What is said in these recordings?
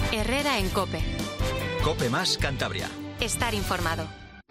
Herrera en COPE. COPE más Cantabria. Estar informado.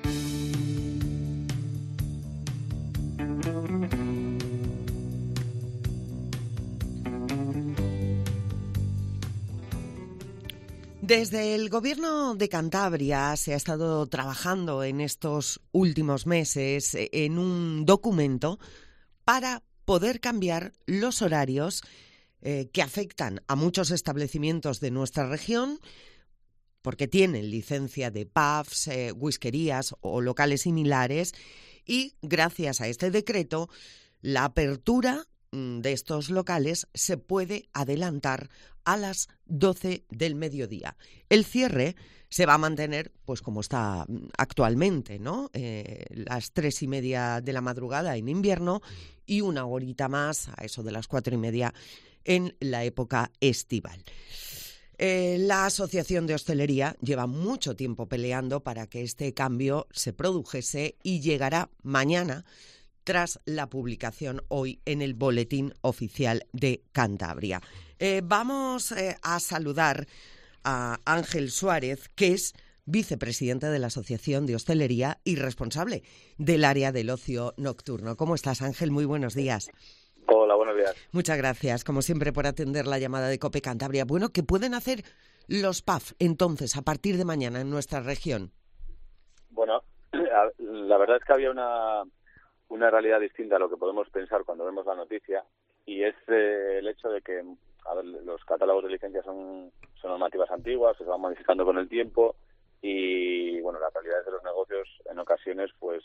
Desde el Gobierno de Cantabria se ha estado trabajando en estos últimos meses en un documento para poder cambiar los horarios que afectan a muchos establecimientos de nuestra región porque tienen licencia de pubs, whiskerías o locales similares, y gracias a este decreto la apertura de estos locales se puede adelantar a las 12 del mediodía. El cierre se va a mantener pues como está actualmente, ¿no? Las 3:30 de la madrugada en invierno y una horita más, a eso de las 4:30, en la época estival. La Asociación de Hostelería lleva mucho tiempo peleando para que este cambio se produjese y llegará mañana, tras la publicación hoy en el Boletín Oficial de Cantabria. Vamos a saludar a Ángel Suárez, que es vicepresidente de la Asociación de Hostelería y responsable del área del ocio nocturno. ¿Cómo estás, Ángel? Muy buenos días. Hola, buenos días. Muchas gracias, como siempre, por atender la llamada de COPE Cantabria. Bueno, ¿qué pueden hacer los pubs, entonces, a partir de mañana en nuestra región? Bueno, la verdad es que había una realidad distinta a lo que podemos pensar cuando vemos la noticia, y es el hecho de que los catálogos de licencias son normativas antiguas, que se van modificando con el tiempo, y bueno, las realidades de los negocios en ocasiones pues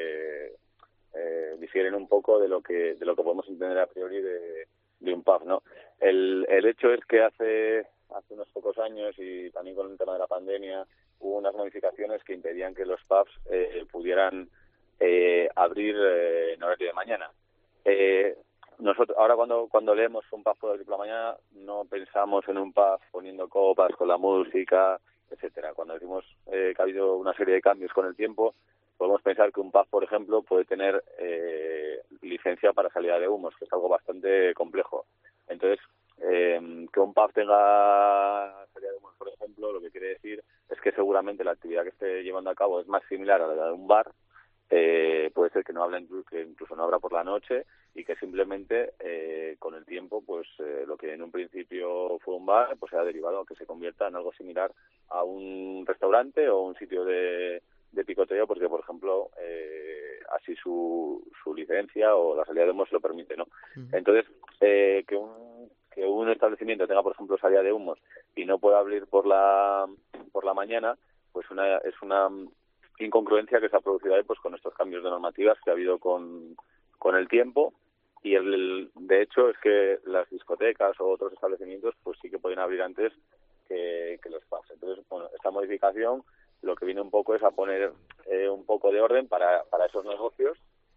difieren un poco de lo que podemos entender a priori de un pub, ¿no? El hecho es que hace unos pocos años, y también con el tema de la pandemia, hubo unas modificaciones que impedían que los pubs pudieran abrir en horario de mañana. Nosotros ahora cuando leemos un pub puede abrir por la mañana, no pensamos en un pub poniendo copas con la música, etcétera. Cuando decimos que ha habido una serie de cambios con el tiempo, podemos pensar que un pub, por ejemplo, puede tener licencia para salida de humos, que es algo bastante complejo. Entonces, que un pub tenga salida de humos, por ejemplo, lo que quiere decir es que seguramente la actividad que esté llevando a cabo es más similar a la de un bar. Puede ser que incluso no abra por la noche, y que simplemente con el tiempo pues lo que en un principio fue un bar pues se ha derivado a que se convierta en algo similar a un restaurante o un sitio de picoteo, porque por ejemplo así su licencia o la salida de humos lo permite, ¿no? Uh-huh. Entonces que un establecimiento tenga por ejemplo salida de humos y no pueda abrir por la mañana, pues es una incongruencia que se ha producido ahí pues con estos cambios de normativas que ha habido con el tiempo, y de hecho es que las discotecas o otros establecimientos pues sí que pueden abrir antes que los pubs. Entonces, bueno, esta modificación lo que viene un poco es a poner un poco de orden para esos negocios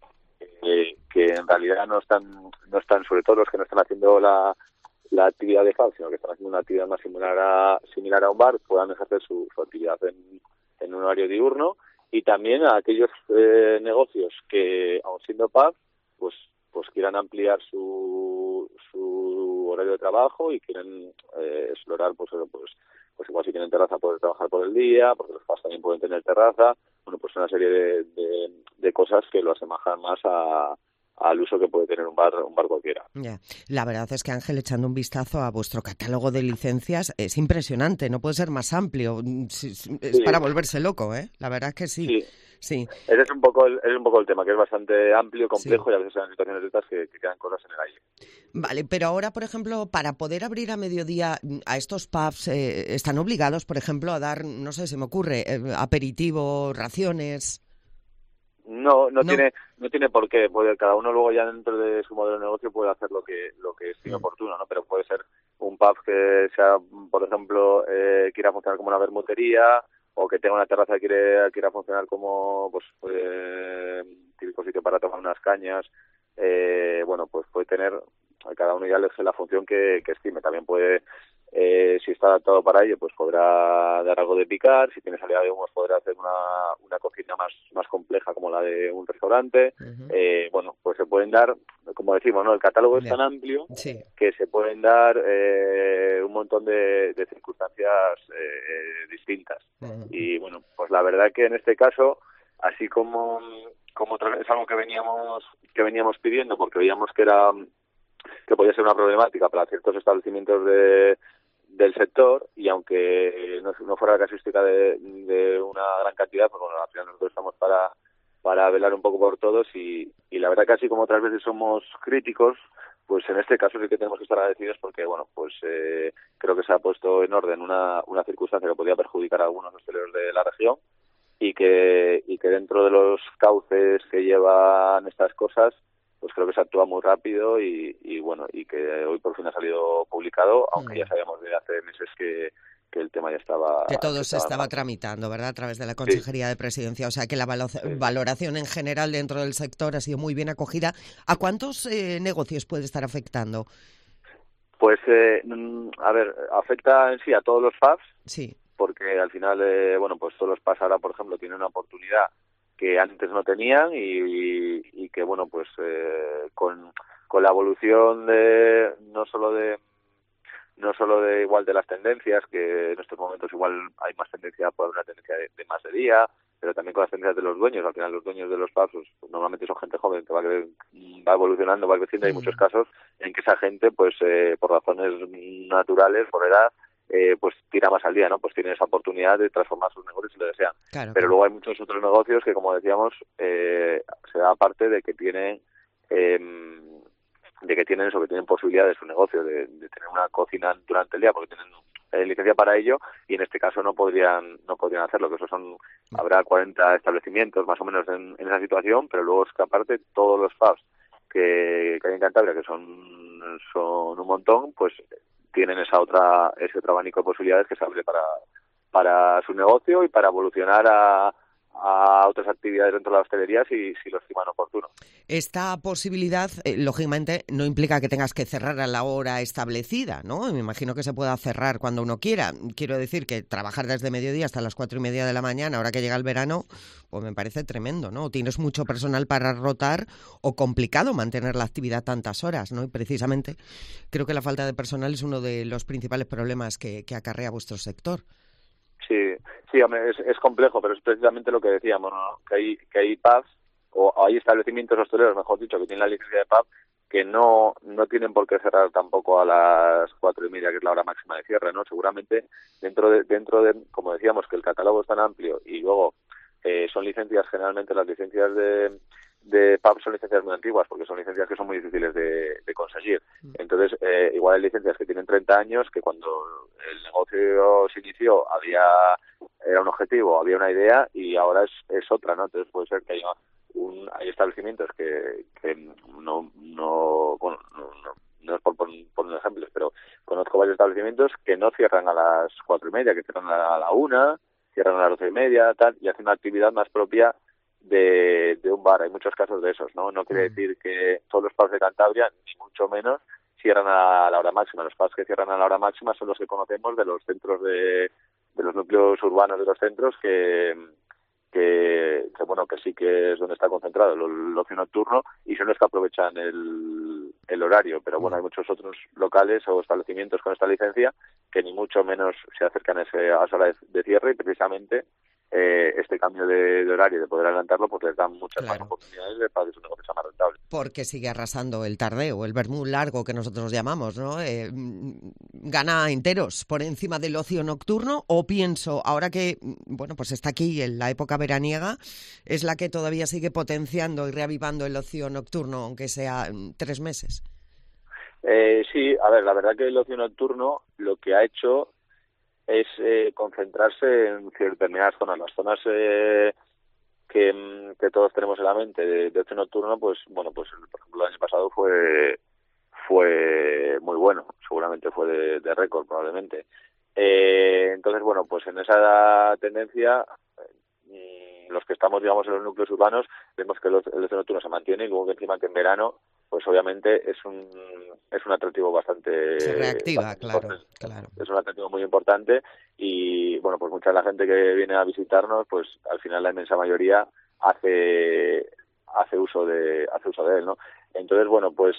que en realidad no están, sobre todo los que no están haciendo la actividad de pub, sino que están haciendo una actividad más similar a un bar, puedan ejercer su actividad en un horario diurno. Y también a aquellos negocios que, aun siendo pub, pues quieran ampliar su horario de trabajo y quieren explorar, pues igual si tienen terraza poder trabajar por el día, porque los pubs también pueden tener terraza. Bueno, pues una serie de cosas que lo asemejan más al uso que puede tener un bar cualquiera. Ya. La verdad es que, Ángel, echando un vistazo a vuestro catálogo de licencias, es impresionante, no puede ser más amplio. Es para volverse loco, ¿eh? La verdad es que sí. Sí. Ese es un poco el tema, que es bastante amplio, complejo, y a veces hay situaciones de estas que quedan cosas en el aire. Vale, pero ahora, por ejemplo, para poder abrir a mediodía a estos pubs, ¿están obligados, por ejemplo, a dar, no sé, se me ocurre, aperitivo, raciones? No tiene por qué. Cada uno luego ya dentro de su modelo de negocio puede hacer lo que estime oportuno, ¿no? Pero puede ser un pub que sea, por ejemplo, quiera funcionar como una bermutería, o que tenga una terraza que quiera funcionar como típico sitio para tomar unas cañas. Bueno, pues puede tener, cada uno ya elige la función que estime. También puede, si está adaptado para ello, pues podrá dar algo de picar. Si tiene salida de humos, podrá hacer una cocina más compleja como la de un restaurante. Uh-huh. Bueno, pues se pueden dar como decimos, ¿no? El catálogo es Ya. tan amplio Sí. que se pueden dar un montón de circunstancias distintas. Y bueno, pues la verdad que en este caso, así como es algo que veníamos pidiendo, porque veíamos que podía ser una problemática para ciertos establecimientos del sector, y aunque no fuera la casuística de una gran cantidad, pues bueno, al final nosotros estamos para velar un poco por todos, y la verdad que así como otras veces somos críticos, pues en este caso sí que tenemos que estar agradecidos porque, bueno, pues creo que se ha puesto en orden una circunstancia que podía perjudicar a algunos hosteleros de la región, y que dentro de los cauces que llevan estas cosas, pues creo que se actúa muy rápido y bueno, y que hoy por fin ha salido publicado, aunque ya sabíamos desde hace meses que el tema ya estaba... Que todo se en estaba marcha. tramitando, ¿verdad? A través de la Sí, Consejería de Presidencia. O sea que la valoración en general dentro del sector ha sido muy bien acogida. ¿A cuántos negocios puede estar afectando? pues a ver, afecta en sí a todos los pubs, Sí. porque al final, bueno, pues todos los pubs ahora, por ejemplo, tienen una oportunidad que antes no tenían, y que, bueno, pues con la evolución no solo de igual de las tendencias, que en estos momentos igual hay más tendencia, puede haber una tendencia de más de día, pero también con las tendencias de los dueños. Al final los dueños de los pubs pues, normalmente son gente joven que va evolucionando, va creciendo. Hay muchos casos en que esa gente, pues por razones naturales, por edad, pues tira más al día, ¿no? Pues tiene esa oportunidad de transformar sus negocios si lo desean. Claro, Pero claro. luego hay muchos otros negocios que, como decíamos, se da parte de que tienen eso, que tienen posibilidad de su negocio, de tener una cocina durante el día, porque tienen licencia para ello, y en este caso no podrían hacerlo, que habrá 40 establecimientos más o menos en esa situación, pero luego es que aparte todos los pubs que hay en Cantabria, que son un montón, pues tienen ese otro abanico de posibilidades que se abre para su negocio y para evolucionar a otras actividades dentro de la hostelería si lo estiman oportuno. Esta posibilidad, lógicamente, no implica que tengas que cerrar a la hora establecida, ¿no? Me imagino que se pueda cerrar cuando uno quiera. Quiero decir que trabajar desde mediodía hasta las 4:30 de la mañana, ahora que llega el verano, pues me parece tremendo, ¿no? Tienes mucho personal para rotar o complicado mantener la actividad tantas horas, ¿no? Y precisamente creo que la falta de personal es uno de los principales problemas que acarrea vuestro sector. Sí, hombre, es complejo, pero es precisamente lo que decíamos, ¿no? Que hay pubs o hay establecimientos hosteleros, mejor dicho, que tienen la licencia de pub, que no tienen por qué cerrar tampoco a las 4:30, que es la hora máxima de cierre, ¿no? Seguramente dentro de, como decíamos, que el catálogo es tan amplio, y luego son licencias, generalmente las licencias de pub son licencias muy antiguas, porque son licencias que son muy difíciles de conseguir. Entonces, igual hay licencias que tienen 30 años, que cuando el negocio se inició era un objetivo, había una idea, y ahora es otra, ¿no? Entonces puede ser que hay establecimientos que no es por poner ejemplos, pero conozco varios establecimientos que no cierran a las 4:30, que cierran a la 1, cierran a las 12:30, tal, y hacen una actividad más propia de un bar. Hay muchos casos de esos, ¿no? No quiere decir que todos los pubs de Cantabria, ni mucho menos, cierran a la hora máxima. Los pubs que cierran a la hora máxima son los que conocemos de los centros de los núcleos urbanos de los centros, que bueno, que sí que es donde está concentrado el ocio nocturno, y son los que aprovechan el horario. Pero bueno, hay muchos otros locales o establecimientos con esta licencia que ni mucho menos se acercan a esa hora de cierre, y precisamente este cambio de horario, de poder adelantarlo, pues les dan muchas más oportunidades para que su negocio sea más rentable. Porque sigue arrasando el tardeo, el vermú largo que nosotros llamamos, ¿no? Gana enteros por encima del ocio nocturno, o pienso, ahora que, bueno, pues está aquí en la época veraniega, es la que todavía sigue potenciando y reavivando el ocio nocturno, aunque sea 3 meses. Sí, a ver, la verdad que el ocio nocturno lo que ha hecho es concentrarse en determinadas zonas. Las zonas que todos tenemos en la mente de ocio nocturno, pues bueno, pues por ejemplo el año pasado fue muy bueno, seguramente fue de récord probablemente. Entonces, bueno, pues en esa tendencia, los que estamos, digamos, en los núcleos urbanos, vemos que el ocio nocturno se mantiene, y luego que encima que en verano, pues obviamente es un atractivo bastante... Se reactiva, claro. Es un atractivo muy importante, y bueno, pues mucha de la gente que viene a visitarnos, pues al final la inmensa mayoría hace uso de él, ¿no? Entonces, bueno, pues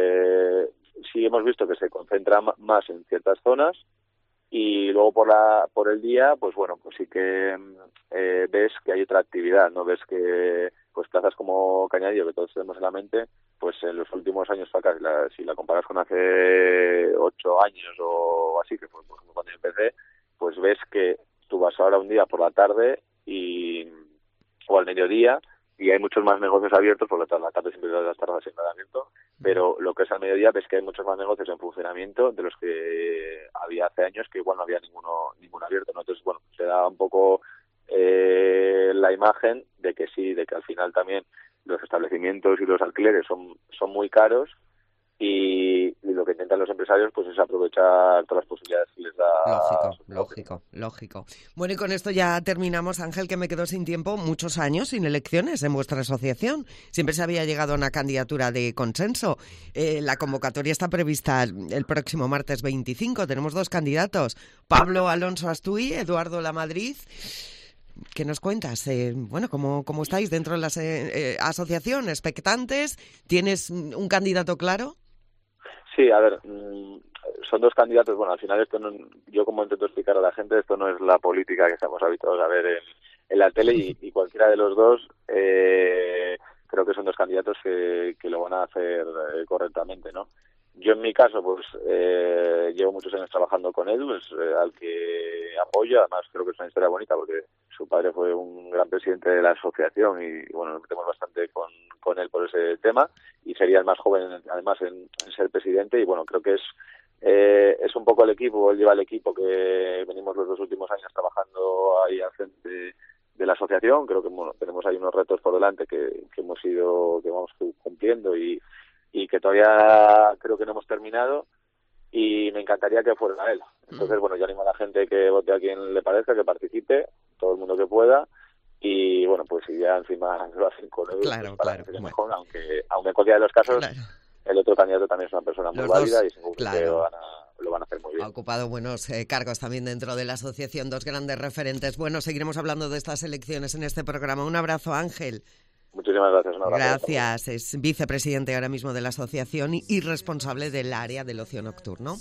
sí hemos visto que se concentra más en ciertas zonas, y luego por el día, pues bueno, pues sí que ves que hay otra actividad, ¿no? Ves que pues plazas como Cañadillo, que todos tenemos en la mente, pues en los últimos años acá, si la comparas con hace 8 años o así, que fue por ejemplo cuando yo empecé, pues ves que tú vas ahora un día por la tarde o al mediodía, y hay muchos más negocios abiertos, por la tarde siempre las tardes siempre abierto, pero lo que es al mediodía ves que hay muchos más negocios en funcionamiento de los que había hace años, que igual no había ninguno abierto, ¿no? Entonces, bueno, se da un poco la imagen de que sí, de que al final también los establecimientos y los alquileres son muy caros, y lo que intentan los empresarios pues es aprovechar todas las posibilidades que les da. Lógico. Bueno, y con esto ya terminamos, Ángel, que me quedo sin tiempo, muchos años sin elecciones en vuestra asociación. Siempre se había llegado a una candidatura de consenso. La convocatoria está prevista el próximo martes 25. Tenemos 2 candidatos, Pablo Alonso Astuy, Eduardo Lamadrid. ¿Qué nos cuentas? Bueno, ¿cómo estáis dentro de la asociación? ¿Expectantes? ¿Tienes un candidato claro? Sí, a ver, son 2 candidatos. Bueno, al final esto yo como intento explicar a la gente, esto no es la política que estamos habituados a ver en la tele, y cualquiera de los dos creo que son 2 candidatos que lo van a hacer correctamente, ¿no? Yo en mi caso, pues llevo muchos años trabajando con Edu, es al que apoyo. Además creo que es una historia bonita porque su padre fue un gran presidente de la asociación y bueno, nos metemos bastante con él por ese tema, y sería el más joven además en ser presidente, y bueno, creo que es un poco el equipo, él lleva el equipo que venimos los 2 últimos años trabajando ahí al frente de la asociación. Creo que bueno, tenemos ahí unos retos por delante que vamos cumpliendo y que todavía creo que no hemos terminado, y me encantaría que fuera él. Entonces, bueno, yo animo a la gente que vote a quien le parezca, que participe, todo el mundo que pueda, y bueno, pues si ya encima lo hacen con él, claro. Bueno. Mejor, aunque en cualquiera de los casos, claro, el otro candidato también es una persona muy válida y seguro que lo van a hacer muy bien. Ha ocupado buenos cargos también dentro de la asociación, 2 grandes referentes. Bueno, seguiremos hablando de estas elecciones en este programa. Un abrazo, Ángel. Muchísimas gracias. Un abrazo. Gracias. Es vicepresidente ahora mismo de la asociación y responsable del área del ocio nocturno.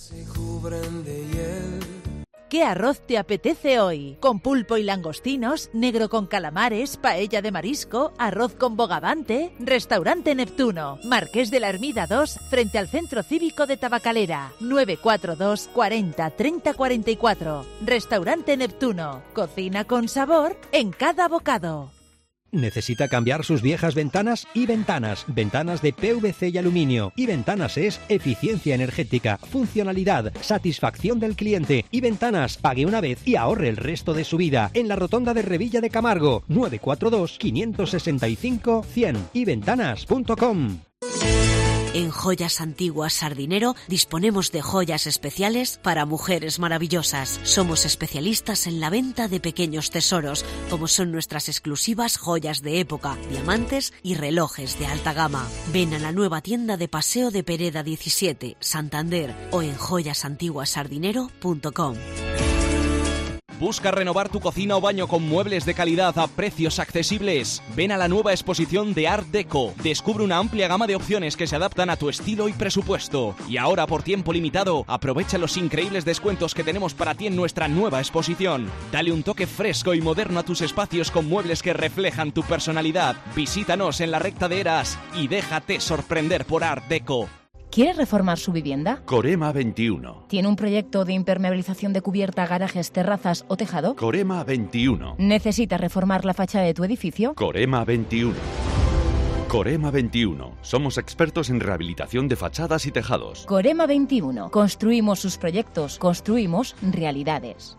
¿Qué arroz te apetece hoy? Con pulpo y langostinos, negro con calamares, paella de marisco, arroz con bogavante. Restaurante Neptuno, Marqués de la Ermida 2, frente al Centro Cívico de Tabacalera. 942 40 30 44. Restaurante Neptuno, cocina con sabor en cada bocado. ¿Necesita cambiar sus viejas ventanas? Y Ventanas de PVC y aluminio. Y Ventanas es eficiencia energética, funcionalidad, satisfacción del cliente. Y Ventanas, pague una vez y ahorre el resto de su vida. En la rotonda de Revilla de Camargo, 942 565 100. yventanas.com. En Joyas Antiguas Sardinero disponemos de joyas especiales para mujeres maravillosas. Somos especialistas en la venta de pequeños tesoros, como son nuestras exclusivas joyas de época, diamantes y relojes de alta gama. Ven a la nueva tienda de Paseo de Pereda 17, Santander, o en joyasantiguasardinero.com. ¿Busca renovar tu cocina o baño con muebles de calidad a precios accesibles? Ven a la nueva exposición de Art Deco. Descubre una amplia gama de opciones que se adaptan a tu estilo y presupuesto. Y ahora, por tiempo limitado, aprovecha los increíbles descuentos que tenemos para ti en nuestra nueva exposición. Dale un toque fresco y moderno a tus espacios con muebles que reflejan tu personalidad. Visítanos en la recta de Eras y déjate sorprender por Art Deco. ¿Quiere reformar su vivienda? Corema 21. ¿Tiene un proyecto de impermeabilización de cubierta, garajes, terrazas o tejado? Corema 21. ¿Necesita reformar la fachada de tu edificio? Corema 21. Corema 21. Somos expertos en rehabilitación de fachadas y tejados. Corema 21. Construimos sus proyectos, construimos realidades.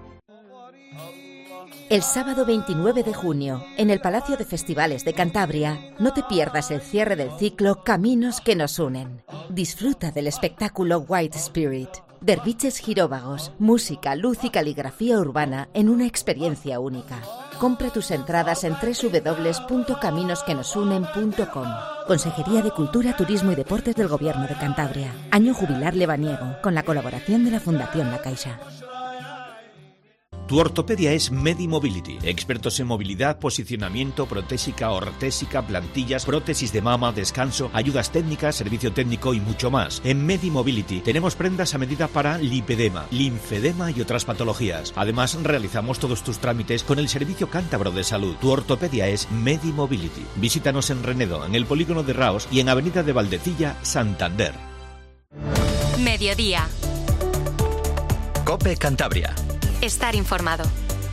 El sábado 29 de junio, en el Palacio de Festivales de Cantabria, no te pierdas el cierre del ciclo Caminos que nos unen. Disfruta del espectáculo White Spirit. Derviches giróvagos, música, luz y caligrafía urbana en una experiencia única. Compra tus entradas en www.caminosquenosunen.com. Consejería de Cultura, Turismo y Deportes del Gobierno de Cantabria. Año jubilar lebaniego, con la colaboración de la Fundación La Caixa. Tu ortopedia es Medimobility, expertos en movilidad, posicionamiento, protésica, ortésica, plantillas, prótesis de mama, descanso, ayudas técnicas, servicio técnico y mucho más. En Medimobility tenemos prendas a medida para lipedema, linfedema y otras patologías. Además, realizamos todos tus trámites con el Servicio Cántabro de Salud. Tu ortopedia es Medimobility. Visítanos en Renedo, en el Polígono de Raos y en Avenida de Valdecilla, Santander. Mediodía. COPE Cantabria. Estar informado.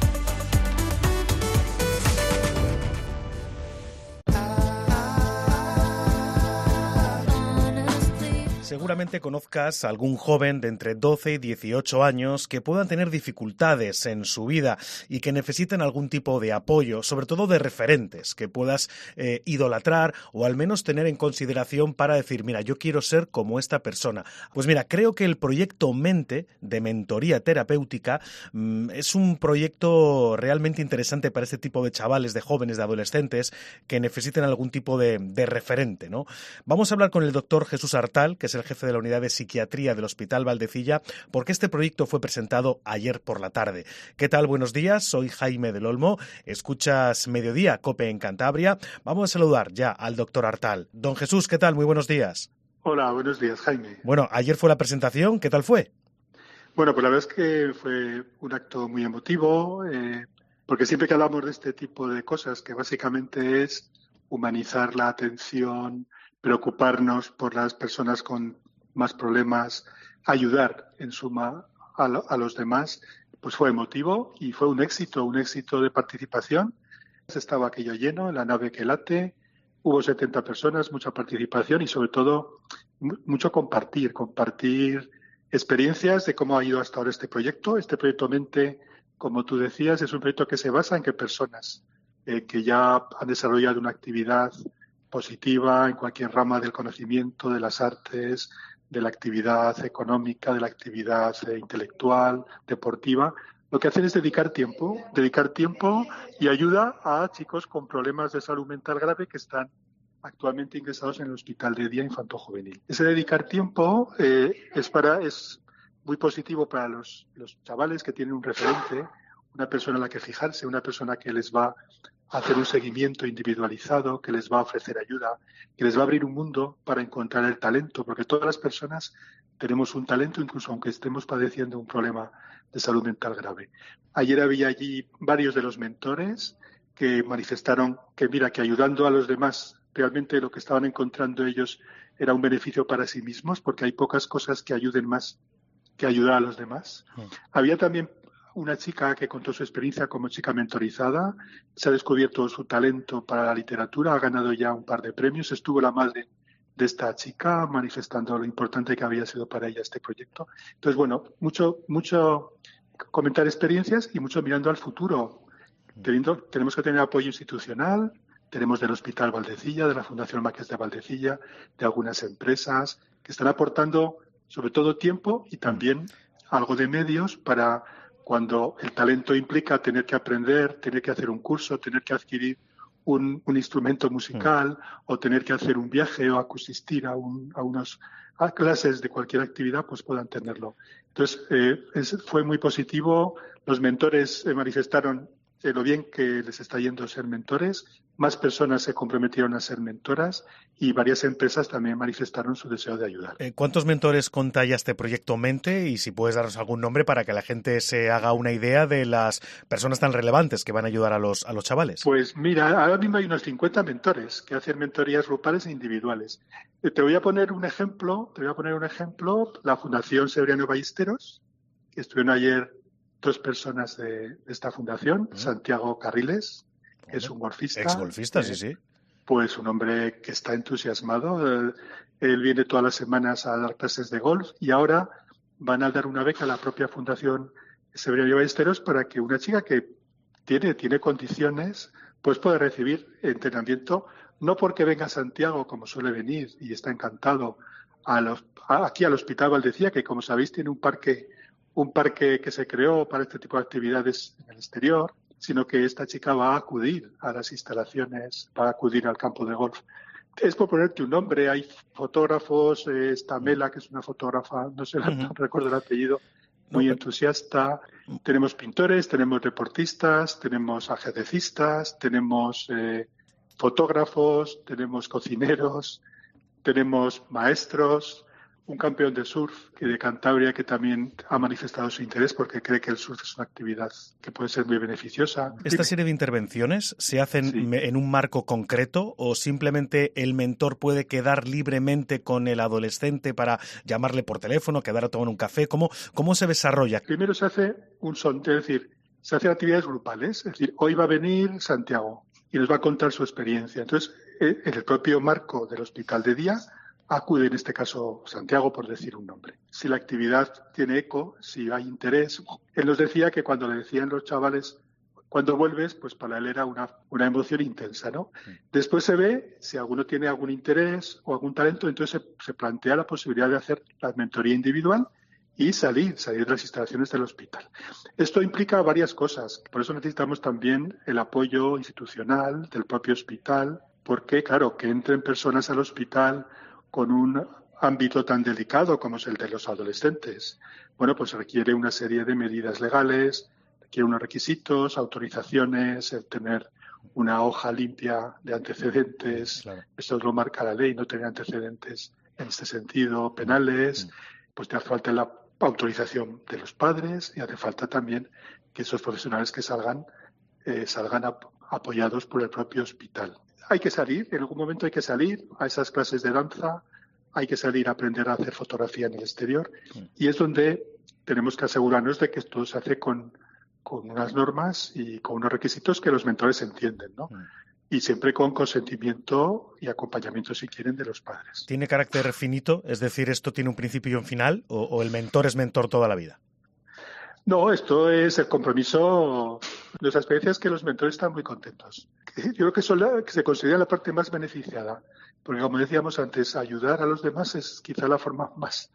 Seguramente conozcas a algún joven de entre 12 y 18 años que puedan tener dificultades en su vida y que necesiten algún tipo de apoyo, sobre todo de referentes que puedas idolatrar o al menos tener en consideración para decir, mira, yo quiero ser como esta persona. Pues mira, creo que el proyecto Mente, de mentoría terapéutica, es un proyecto realmente interesante para este tipo de chavales, de jóvenes, de adolescentes que necesiten algún tipo de referente, ¿no? Vamos a hablar con el doctor Jesús Artal, que es el jefe de la unidad de psiquiatría del Hospital Valdecilla, porque este proyecto fue presentado ayer por la tarde. ¿Qué tal? Buenos días, soy Jaime del Olmo, escuchas Mediodía, COPE en Cantabria. Vamos a saludar ya al doctor Artal. Don Jesús, ¿qué tal? Muy buenos días. Hola, buenos días, Jaime. Bueno, ayer fue la presentación, ¿qué tal fue? Bueno, pues la verdad es que fue un acto muy emotivo, porque siempre que hablamos de este tipo de cosas, que básicamente es humanizar la atención, preocuparnos por las personas con más problemas, ayudar en suma a los demás, pues fue emotivo y fue un éxito de participación. Estaba aquello lleno, la nave que late, hubo 70 personas, mucha participación y sobre todo mucho compartir experiencias de cómo ha ido hasta ahora este proyecto. Este proyecto Mente, como tú decías, es un proyecto que se basa en que personas que ya han desarrollado una actividad positiva en cualquier rama del conocimiento, de las artes, de la actividad económica, de la actividad intelectual, deportiva, lo que hacen es dedicar tiempo y ayuda a chicos con problemas de salud mental grave que están actualmente ingresados en el Hospital de Día Infanto-Juvenil. Ese dedicar tiempo es muy positivo para los chavales que tienen un referente, una persona en la que fijarse, una persona que les va a hacer un seguimiento individualizado, que les va a ofrecer ayuda, que les va a abrir un mundo para encontrar el talento, porque todas las personas tenemos un talento, incluso aunque estemos padeciendo un problema de salud mental grave. Ayer había allí varios de los mentores que manifestaron que, mira, que ayudando a los demás, realmente lo que estaban encontrando ellos era un beneficio para sí mismos, porque hay pocas cosas que ayuden más que ayudar a los demás. Había también una chica que contó su experiencia como chica mentorizada, se ha descubierto su talento para la literatura, ha ganado ya un par de premios, estuvo la madre de esta chica manifestando lo importante que había sido para ella este proyecto. Entonces, bueno, mucho comentar experiencias y mucho mirando al futuro. Tenemos que tener apoyo institucional, tenemos del Hospital Valdecilla, de la Fundación Marqués de Valdecilla, de algunas empresas que están aportando sobre todo tiempo y también algo de medios para cuando el talento implica tener que aprender, tener que hacer un curso, tener que adquirir un instrumento musical o tener que hacer un viaje o asistir a clases de cualquier actividad, pues puedan tenerlo. Entonces, fue muy positivo. Los mentores manifestaron lo bien que les está yendo ser mentores. Más personas se comprometieron a ser mentoras y varias empresas también manifestaron su deseo de ayudar. ¿Cuántos mentores conta ya este proyecto Mente? Y si puedes darnos algún nombre para que la gente se haga una idea de las personas tan relevantes que van a ayudar a los chavales. Pues mira, ahora mismo hay unos 50 mentores que hacen mentorías grupales e individuales. Te voy a poner un ejemplo. La Fundación Severiano Ballesteros, que estuvieron ayer 2 personas de esta fundación, Santiago Carriles, que es un golfista. Ex-golfista, sí. Pues un hombre que está entusiasmado. Él viene todas las semanas a dar clases de golf y ahora van a dar una beca a la propia Fundación Severiano Ballesteros para que una chica que tiene condiciones pues pueda recibir entrenamiento, no porque venga a Santiago como suele venir y está encantado aquí al Hospital Valdecilla, que como sabéis tiene un parque que se creó para este tipo de actividades en el exterior, sino que esta chica va a acudir a las instalaciones, va a acudir al campo de golf. Es por ponerte un nombre, hay fotógrafos, está Mela, que es una fotógrafa, no sé, no recuerdo el apellido, muy entusiasta. Tenemos pintores, tenemos deportistas, tenemos ajedrecistas, tenemos fotógrafos, tenemos cocineros, tenemos maestros, un campeón de surf de Cantabria que también ha manifestado su interés porque cree que el surf es una actividad que puede ser muy beneficiosa. ¿Esta serie de intervenciones se hacen en un marco concreto o simplemente el mentor puede quedar libremente con el adolescente para llamarle por teléfono, quedar a tomar un café? ¿Cómo se desarrolla? Primero se hace un sondeo, es decir, se hacen actividades grupales. Es decir, hoy va a venir Santiago y nos va a contar su experiencia. Entonces, en el propio marco del hospital de día, acude en este caso Santiago, por decir un nombre. Si la actividad tiene eco, si hay interés. Él nos decía que cuando le decían los chavales, cuando vuelves, pues para él era una emoción intensa, ¿no? Después se ve si alguno tiene algún interés o algún talento, entonces se plantea la posibilidad de hacer la mentoría individual y salir de las instalaciones del hospital. Esto implica varias cosas. Por eso necesitamos también el apoyo institucional del propio hospital, porque, claro, que entren personas al hospital con un ámbito tan delicado como es el de los adolescentes, bueno, pues requiere una serie de medidas legales, requiere unos requisitos, autorizaciones, el tener una hoja limpia de antecedentes, claro. Esto lo marca la ley, no tener antecedentes en este sentido penales, pues te hace falta la autorización de los padres y hace falta también que esos profesionales que salgan apoyados por el propio hospital. Hay que salir, en algún momento hay que salir a esas clases de danza, hay que salir a aprender a hacer fotografía en el exterior y es donde tenemos que asegurarnos de que esto se hace con unas normas y con unos requisitos que los mentores entienden, ¿no? Y siempre con consentimiento y acompañamiento, si quieren, de los padres. ¿Tiene carácter finito? Es decir, ¿esto tiene un principio y un final o el mentor es mentor toda la vida? No, esto es el compromiso. Nuestra experiencia es que los mentores están muy contentos. Yo creo que se considera la parte más beneficiada, porque como decíamos antes, ayudar a los demás es quizá la forma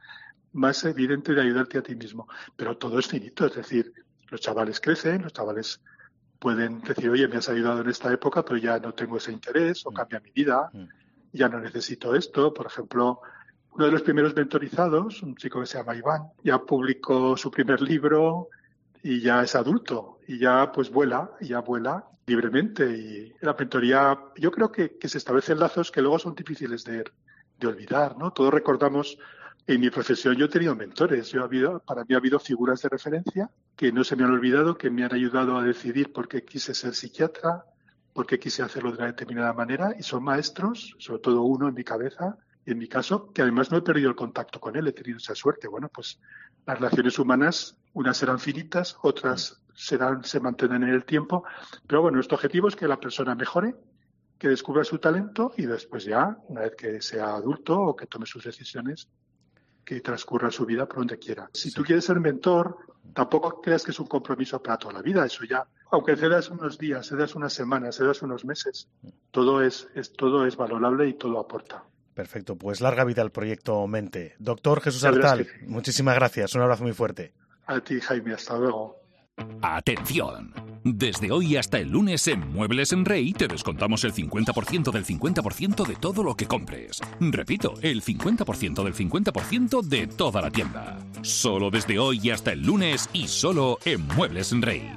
más evidente de ayudarte a ti mismo. Pero todo es finito, es decir, los chavales crecen, los chavales pueden decir, oye, me has ayudado en esta época, pero ya no tengo ese interés, o cambia mi vida, ya no necesito esto. Por ejemplo, uno de los primeros mentorizados, un chico que se llama Iván, ya publicó su primer libro y ya es adulto y ya pues vuela libremente. Y la mentoría, yo creo que se establecen lazos que luego son difíciles de olvidar, ¿no? Todos recordamos, en mi profesión yo he tenido mentores, para mí ha habido figuras de referencia que no se me han olvidado, que me han ayudado a decidir por qué quise ser psiquiatra, por qué quise hacerlo de una determinada manera, y son maestros, sobre todo uno en mi cabeza, y en mi caso, que además no he perdido el contacto con él, he tenido esa suerte. Bueno, pues las relaciones humanas, unas serán finitas, otras se mantendrán en el tiempo, pero bueno, nuestro objetivo es que la persona mejore, que descubra su talento y después ya, una vez que sea adulto o que tome sus decisiones, que transcurra su vida por donde quiera. Si tú quieres ser mentor, tampoco creas que es un compromiso para toda la vida, eso ya, aunque cedas unos días, cedas unas semanas, cedas unos meses, todo es valorable y todo aporta. Perfecto, pues larga vida al proyecto Mente. Doctor Jesús Artal, muchísimas gracias, un abrazo muy fuerte. A ti, Jaime, hasta luego. Atención. Desde hoy hasta el lunes en Muebles en Rey te descontamos el 50% del 50% de todo lo que compres. Repito, el 50% del 50% de toda la tienda. Solo desde hoy y hasta el lunes y solo en Muebles en Rey.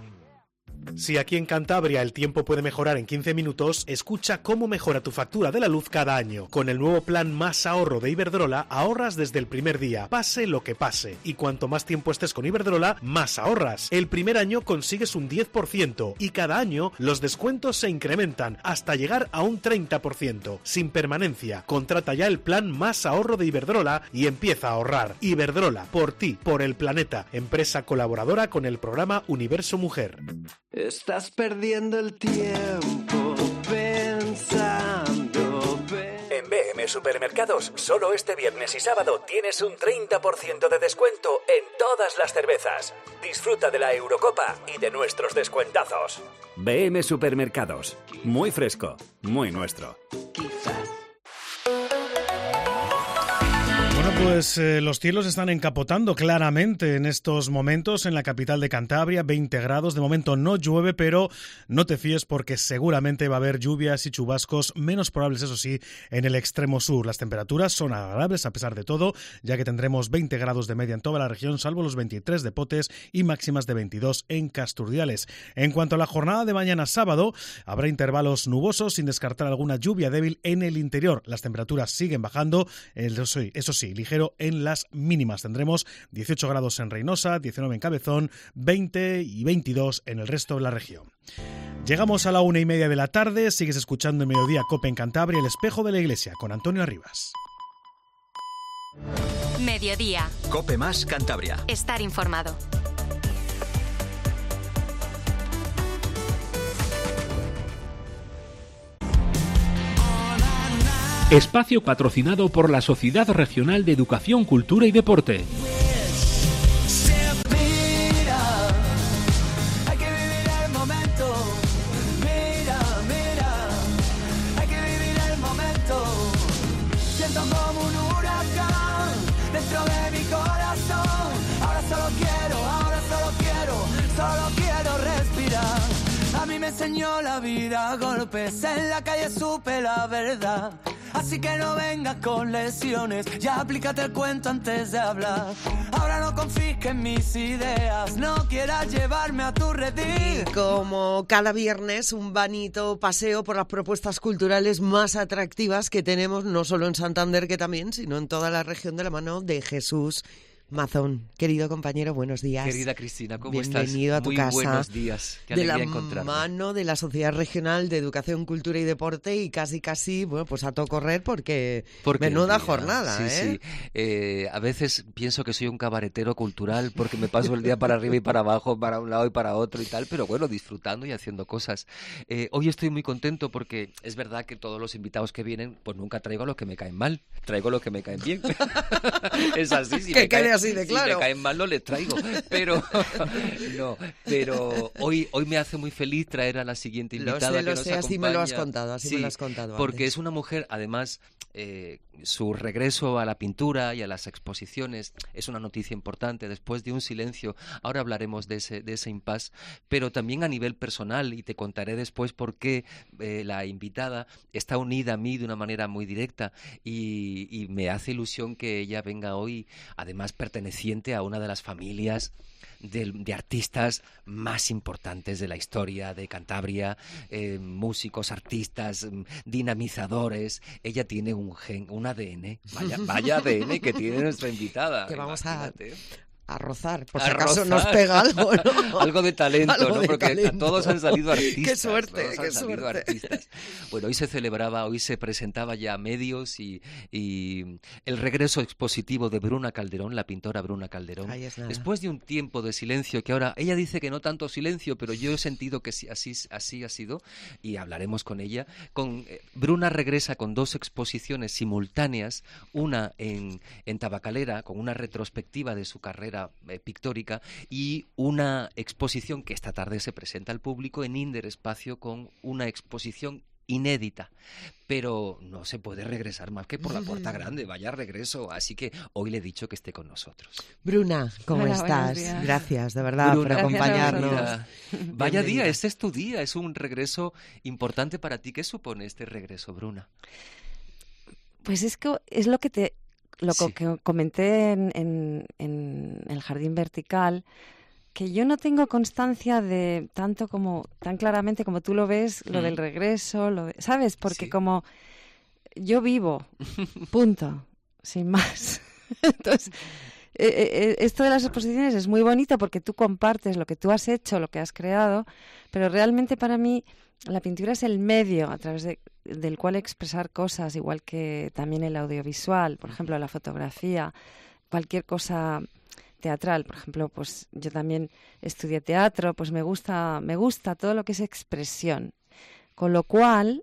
Si aquí en Cantabria el tiempo puede mejorar en 15 minutos, escucha cómo mejora tu factura de la luz cada año. Con el nuevo plan Más Ahorro de Iberdrola, ahorras desde el primer día, pase lo que pase. Y cuanto más tiempo estés con Iberdrola, más ahorras. El primer año consigues un 10% y cada año los descuentos se incrementan hasta llegar a un 30%. Sin permanencia. Contrata ya el plan Más Ahorro de Iberdrola y empieza a ahorrar. Iberdrola, por ti, por el planeta. Empresa colaboradora con el programa Universo Mujer. Estás perdiendo el tiempo pensando. En BM Supermercados, solo este viernes y sábado tienes un 30% de descuento en todas las cervezas. Disfruta de la Eurocopa y de nuestros descuentazos. BM Supermercados, muy fresco, muy nuestro. Pues los cielos están encapotando claramente en estos momentos en la capital de Cantabria, 20 grados. De momento no llueve, pero no te fíes porque seguramente va a haber lluvias y chubascos, menos probables, eso sí, en el extremo sur. Las temperaturas son agradables a pesar de todo, ya que tendremos 20 grados de media en toda la región, salvo los 23 de Potes y máximas de 22 en Casturdiales. En cuanto a la jornada de mañana sábado, habrá intervalos nubosos sin descartar alguna lluvia débil en el interior. Las temperaturas siguen bajando, eso sí, ligero en las mínimas. Tendremos 18 grados en Reynosa, 19 en Cabezón, 20 y 22 en el resto de la región. Llegamos a la 1:30 de la tarde, sigues escuchando en Mediodía Cope en Cantabria, El espejo de la iglesia, con Antonio Arribas. Mediodía. Cope más Cantabria. Estar informado. Espacio patrocinado por la Sociedad Regional de Educación, Cultura y Deporte. Me enseñó la vida a golpes, en la calle supe la verdad. Así que no vengas con lesiones, ya aplícate el cuento antes de hablar. Ahora no confisques mis ideas, no quieras llevarme a tu redil. Como cada viernes, un bonito paseo por las propuestas culturales más atractivas que tenemos, no solo en Santander, que también, sino en toda la región, de la mano de Jesús Mazón. Querido compañero, buenos días. Querida Cristina, ¿cómo estás? Bienvenido a tu casa. Muy buenos días, qué alegría encontrarme. De la mano de la Sociedad Regional de Educación, Cultura y Deporte y casi, bueno, pues a todo correr porque menuda jornada, Sí. A veces pienso que soy un cabaretero cultural porque me paso el día para arriba y para abajo, para un lado y para otro y tal, pero bueno, disfrutando y haciendo cosas. Hoy estoy muy contento porque es verdad que todos los invitados que vienen, pues nunca traigo a los que me caen mal, traigo a los que me caen bien. Es así, si así de claro. Si me caen mal no les traigo, pero hoy me hace muy feliz traer a la siguiente invitada que nos acompaña. Así me lo has contado, porque antes. Es una mujer, además, su regreso a la pintura y a las exposiciones es una noticia importante después de un silencio. Ahora hablaremos de ese impasse, pero también a nivel personal, y te contaré después por qué la invitada está unida a mí de una manera muy directa y me hace ilusión que ella venga hoy, además perteneciente a una de las familias de artistas más importantes de la historia de Cantabria, músicos, artistas, dinamizadores. Ella tiene un ADN, vaya ADN que tiene nuestra invitada. Que vamos a rozar, por si acaso nos pega algo, ¿no? Algo de talento, ¿no? Porque todos han salido artistas. ¡Qué suerte! Artistas. Bueno, hoy se presentaba ya a medios y el regreso expositivo de Bruna Calderón, la pintora Bruna Calderón. Después de un tiempo de silencio, que ahora ella dice que no tanto silencio, pero yo he sentido que así ha sido, y hablaremos con ella. Bruna regresa con 2 exposiciones simultáneas, una en Tabacalera, con una retrospectiva de su carrera pictórica, y una exposición que esta tarde se presenta al público en Inder Espacio con una exposición inédita, pero no se puede regresar más que por la puerta grande, vaya regreso, así que hoy le he dicho que esté con nosotros. Bruna, ¿cómo estás? Gracias, de verdad, Bruna, por acompañarnos. Vaya día, este es tu día, es un regreso importante para ti. ¿Qué supone este regreso, Bruna? Pues es lo que que comenté en el jardín vertical, que yo no tengo constancia de tan claramente como tú lo ves, lo del regreso, ¿sabes? Porque como yo vivo, punto, sin más. Entonces, esto de las exposiciones es muy bonito porque tú compartes lo que tú has hecho, lo que has creado, pero realmente para mí la pintura es el medio a través del cual expresar cosas, igual que también el audiovisual, por ejemplo, la fotografía, cualquier cosa teatral. Por ejemplo, pues yo también estudié teatro, pues me gusta todo lo que es expresión. Con lo cual,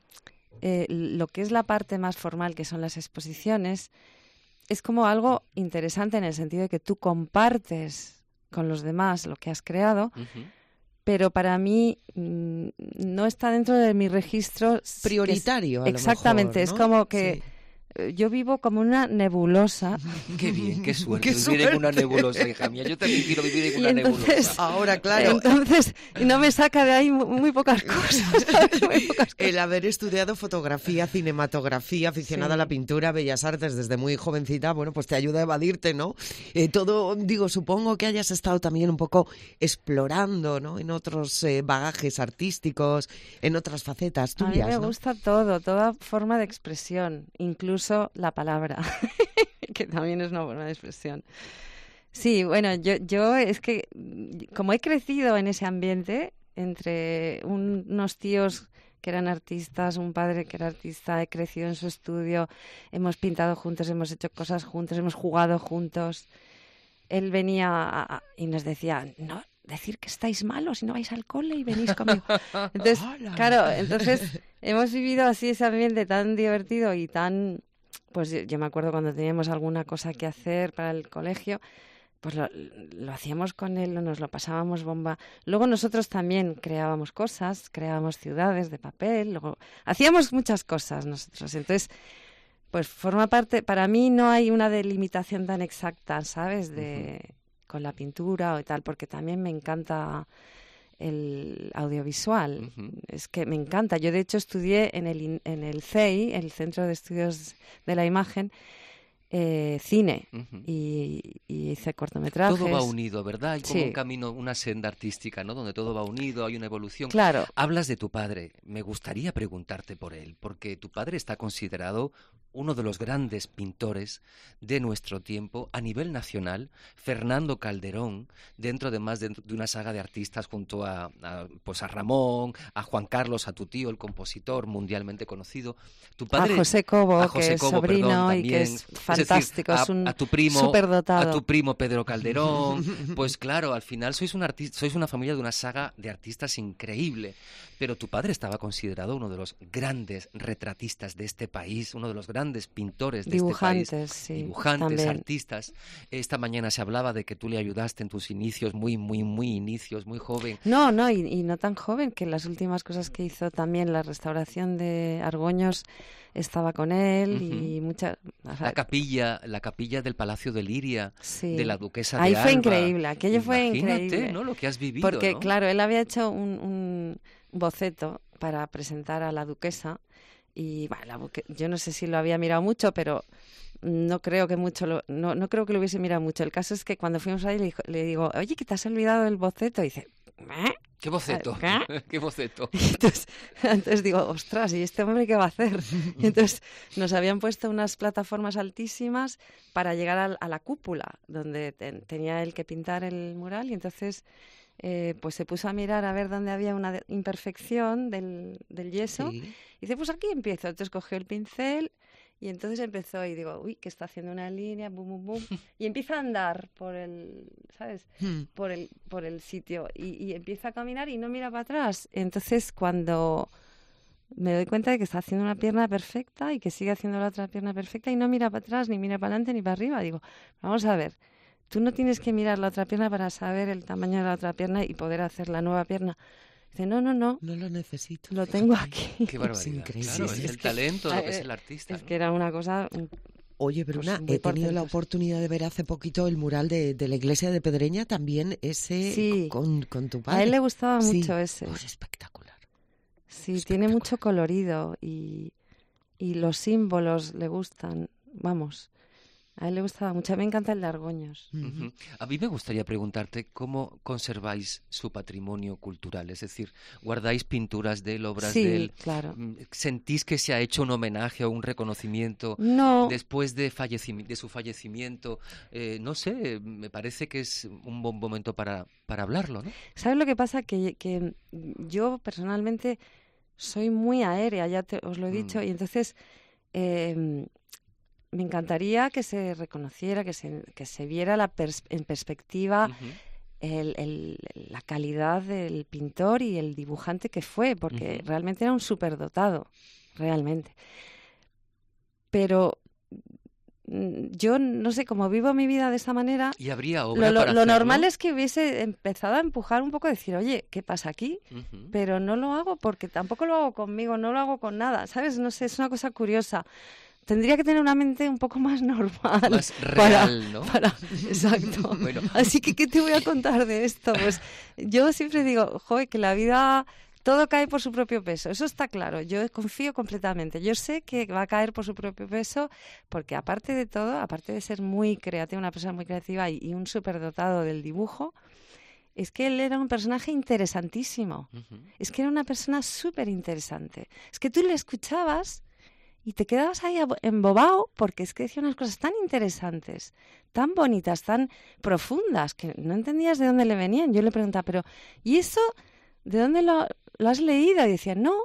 lo que es la parte más formal, que son las exposiciones, es como algo interesante en el sentido de que tú compartes con los demás lo que has creado, pero para mí no está dentro de mi registro prioritario. Exactamente, a lo mejor, ¿no? Es como que yo vivo como una nebulosa. Qué bien, qué suerte vivir en una nebulosa, hija mía. Yo también quiero vivir en una nebulosa. Ahora, claro. Entonces, no me saca de ahí muy pocas cosas, ¿sabes? Muy pocas cosas. El haber estudiado fotografía, cinematografía, aficionada a la pintura, bellas artes desde muy jovencita, bueno, pues te ayuda a evadirte, ¿no? Supongo que hayas estado también un poco explorando, ¿no? En otros bagajes artísticos, en otras facetas tuyas, A mí me gusta todo, toda forma de expresión, incluso la palabra, que también es una forma de expresión. Sí, bueno, yo es que como he crecido en ese ambiente, entre unos tíos que eran artistas, un padre que era artista, he crecido en su estudio, hemos pintado juntos, hemos hecho cosas juntos, hemos jugado juntos. Él venía y nos decía, no, decir que estáis malos y no vais al cole y venís conmigo. Entonces, claro, hemos vivido así ese ambiente tan divertido y tan... Pues yo me acuerdo cuando teníamos alguna cosa que hacer para el colegio, pues lo hacíamos con él, nos lo pasábamos bomba. Luego nosotros también creábamos cosas, creábamos ciudades de papel, luego hacíamos muchas cosas nosotros. Entonces, pues forma parte, para mí no hay una delimitación tan exacta, ¿sabes? Con la pintura o tal, porque también me encanta el audiovisual. Es que me encanta. Yo de hecho estudié en el CEI, el Centro de Estudios de la Imagen, cine y hice cortometrajes. Todo va unido, ¿verdad? Hay como un camino, una senda artística, ¿no? Donde todo va unido, hay una evolución. Claro. Hablas de tu padre. Me gustaría preguntarte por él, porque tu padre está considerado uno de los grandes pintores de nuestro tiempo a nivel nacional. Fernando Calderón, dentro de una saga de artistas junto a Ramón, a Juan Carlos, a tu tío, el compositor mundialmente conocido. Tu padre, a José Cobo, que es sobrino y que es fantástico, es un superdotado. A tu primo Pedro Calderón. Pues claro, al final sois una familia de una saga de artistas increíble. Pero tu padre estaba considerado uno de los grandes retratistas de este país, uno de los grandes pintores de este país. Dibujantes, también. Artistas. Esta mañana se hablaba de que tú le ayudaste en tus inicios, muy inicios, muy joven. No, y no tan joven, que las últimas cosas que hizo también, la restauración de Argoños, estaba con él y mucha... La capilla del Palacio de Liria, de la Duquesa de Ahí Alba. fue increíble, aquello fue increíble. Imagínate, ¿no? Lo que has vivido, porque, ¿no? claro, él había hecho un boceto para presentar a la Duquesa y yo no sé si lo había mirado mucho, pero no creo que no creo que lo hubiese mirado mucho. El caso es que cuando fuimos ahí le digo, oye, que te has olvidado del boceto, y dice, ¿qué boceto? ¿Qué boceto? Entonces digo, ostras, ¿y este hombre qué va a hacer? Y entonces nos habían puesto unas plataformas altísimas para llegar a la cúpula, donde tenía él que pintar el mural, y entonces pues se puso a mirar a ver dónde había una imperfección del yeso, y dice, pues aquí empiezo. Entonces cogió el pincel y entonces empezó, y digo, uy, que está haciendo una línea, bum, bum, bum, y empieza a andar por el, ¿sabes? Por el sitio, y empieza a caminar y no mira para atrás. Entonces cuando me doy cuenta de que está haciendo una pierna perfecta y que sigue haciendo la otra pierna perfecta y no mira para atrás, ni mira para adelante, ni para arriba, digo, vamos a ver, tú no tienes que mirar la otra pierna para saber el tamaño de la otra pierna y poder hacer la nueva pierna. Dice, no. No lo necesito. Lo tengo aquí. Qué barbaridad. Es increíble. Claro, es el talento, lo que es el artista. Es que era una cosa... Oye, Bruna, he tenido la oportunidad de ver hace poquito el mural de la iglesia de Pedreña, también ese con tu padre. A él le gustaba mucho ese. Es espectacular. Sí, tiene mucho colorido y los símbolos le gustan, vamos... A él le gustaba mucho. A mí me encanta el de Argoños. A mí me gustaría preguntarte cómo conserváis su patrimonio cultural. Es decir, ¿guardáis pinturas de él, obras de él? Sí, claro. ¿Sentís que se ha hecho un homenaje o un reconocimiento después de su fallecimiento? No sé, me parece que es un buen momento para hablarlo, ¿no? ¿Sabes lo que pasa? Que yo personalmente soy muy aérea, os lo he dicho, y entonces... me encantaría que se reconociera, que se viera en perspectiva la calidad del pintor y el dibujante que fue, porque realmente era un superdotado, realmente. Pero yo no sé, como vivo mi vida de esta manera, ¿y habría obra lo normal es que hubiese empezado a empujar un poco, a decir, oye, ¿qué pasa aquí? Pero no lo hago porque tampoco lo hago conmigo, no lo hago con nada, ¿sabes? No sé, es una cosa curiosa. tendría que tener una mente un poco más normal. Más real, ¿no? Exacto. Bueno. Así que, ¿qué te voy a contar de esto? Pues yo siempre digo, joder, que la vida... Todo cae por su propio peso, eso está claro, yo confío completamente. Yo sé que va a caer por su propio peso porque aparte de todo, aparte de ser muy creativa, una persona muy creativa y un superdotado del dibujo, es que él era un personaje interesantísimo. Es que era una persona súper interesante. Es que tú le escuchabas y te quedabas ahí embobado porque es que decía unas cosas tan interesantes, tan bonitas, tan profundas, que no entendías de dónde le venían. Yo le preguntaba, pero ¿y eso de dónde lo has leído? Y decía, no,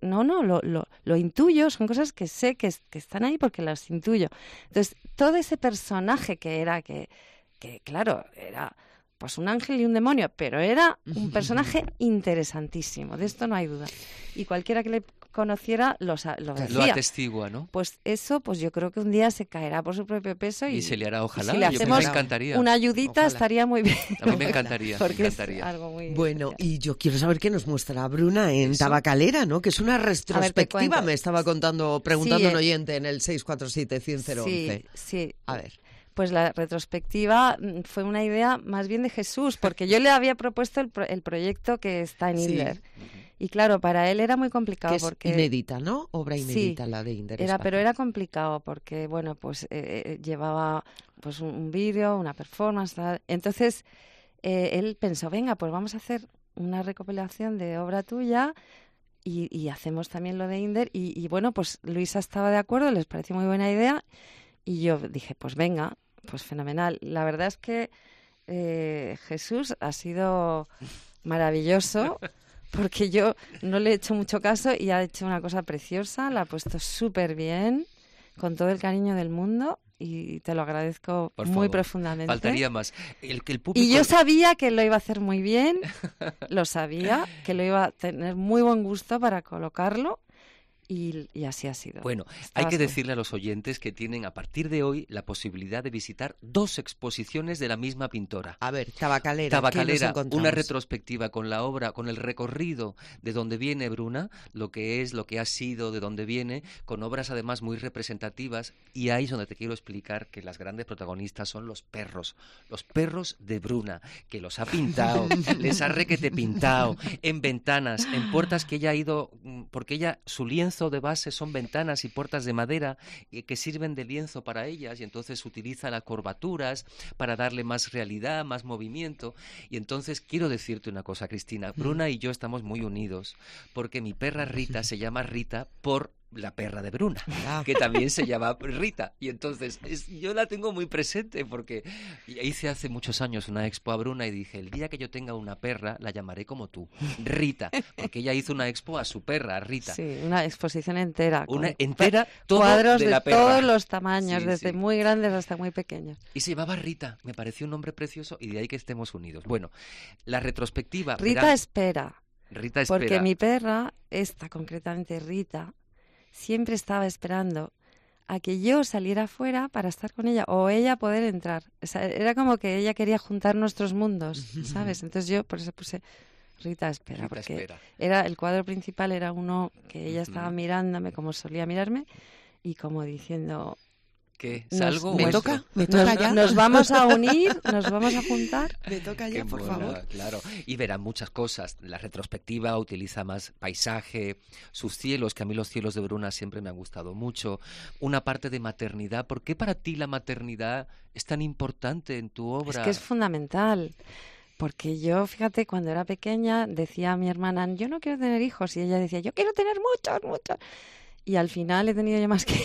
lo intuyo, son cosas que sé que están ahí porque las intuyo. Entonces, todo ese personaje que era, que claro, era pues un ángel y un demonio, pero era un personaje interesantísimo, de esto no hay duda. Y cualquiera que le conociera lo decía. Lo atestigua, ¿no? Pues eso, pues yo creo que un día se caerá por su propio peso y se le hará, ojalá. Si le hacemos me encantaría. una ayudita, estaría muy bien. A mí me encantaría. Porque me encantaría. es algo muy bueno, especial. y yo quiero saber qué nos muestra Bruna en Tabacalera, ¿no? Que es una retrospectiva, me estaba preguntando un oyente en el 647-100-11. Sí. A ver. Pues la retrospectiva fue una idea más bien de Jesús, porque yo le había propuesto el proyecto que está en Inder. Sí. Y claro, para él era muy complicado. Que es porque inédita, ¿no? Obra inédita, la de Inder. Pero era complicado porque, bueno, pues llevaba pues un vídeo, una performance, tal. Entonces él pensó, venga, pues vamos a hacer una recopilación de obra tuya y hacemos también lo de Inder. Y bueno, pues Luisa estaba de acuerdo, les pareció muy buena idea. Y yo dije, pues venga, pues fenomenal. La verdad es que Jesús ha sido maravilloso porque yo no le he hecho mucho caso y ha hecho una cosa preciosa, la ha puesto súper bien, con todo el cariño del mundo y te lo agradezco muy profundamente. Faltaría más. El público... Y yo sabía que lo iba a hacer muy bien, lo sabía, que lo iba a tener muy buen gusto para colocarlo. Y así ha sido. Bueno, hay que decirle a los oyentes que tienen a partir de hoy la posibilidad de visitar 2 exposiciones de la misma pintora. A ver, Tabacalera, una retrospectiva con la obra, con el recorrido de donde viene Bruna, lo que es, lo que ha sido, de dónde viene, con obras además muy representativas. Y ahí es donde te quiero explicar que las grandes protagonistas son los perros de Bruna, que los ha pintado, les ha requete pintado, en ventanas, en puertas que ella ha ido, porque ella, su lienzo de base son ventanas y puertas de madera que sirven de lienzo para ellas y entonces utiliza las curvaturas para darle más realidad, más movimiento. Y entonces quiero decirte una cosa, Cristina, Bruna y yo estamos muy unidos porque mi perra Rita se llama Rita por la perra de Bruna, que también se llama Rita. Y entonces yo la tengo muy presente porque hice hace muchos años una expo a Bruna y dije, el día que yo tenga una perra la llamaré como tú, Rita, porque ella hizo una expo a su perra, a Rita. Sí, una exposición entera. Una entera, todo cuadros de la perra. Todos los tamaños, desde muy grandes hasta muy pequeños. Y se llamaba Rita, me pareció un nombre precioso y de ahí que estemos unidos. Bueno, la retrospectiva... Rita espera. Rita espera. Porque mi perra, esta concretamente Rita, siempre estaba esperando a que yo saliera afuera para estar con ella o ella poder entrar. O sea, era como que ella quería juntar nuestros mundos, ¿sabes? Entonces yo por eso puse Rita espera, porque era el cuadro principal era uno que ella estaba mirándome como solía mirarme y como diciendo... ¿Qué? ¿Salgo? ¿Me toca ya? Nos vamos a unir, nos vamos a juntar. Me toca ya, por favor. Claro, y verán muchas cosas. La retrospectiva utiliza más paisaje, sus cielos, que a mí los cielos de Bruna siempre me han gustado mucho. Una parte de maternidad. ¿Por qué para ti la maternidad es tan importante en tu obra? Es que es fundamental. Porque yo, fíjate, cuando era pequeña decía a mi hermana, yo no quiero tener hijos. Y ella decía, yo quiero tener muchos. Y al final he tenido ya más que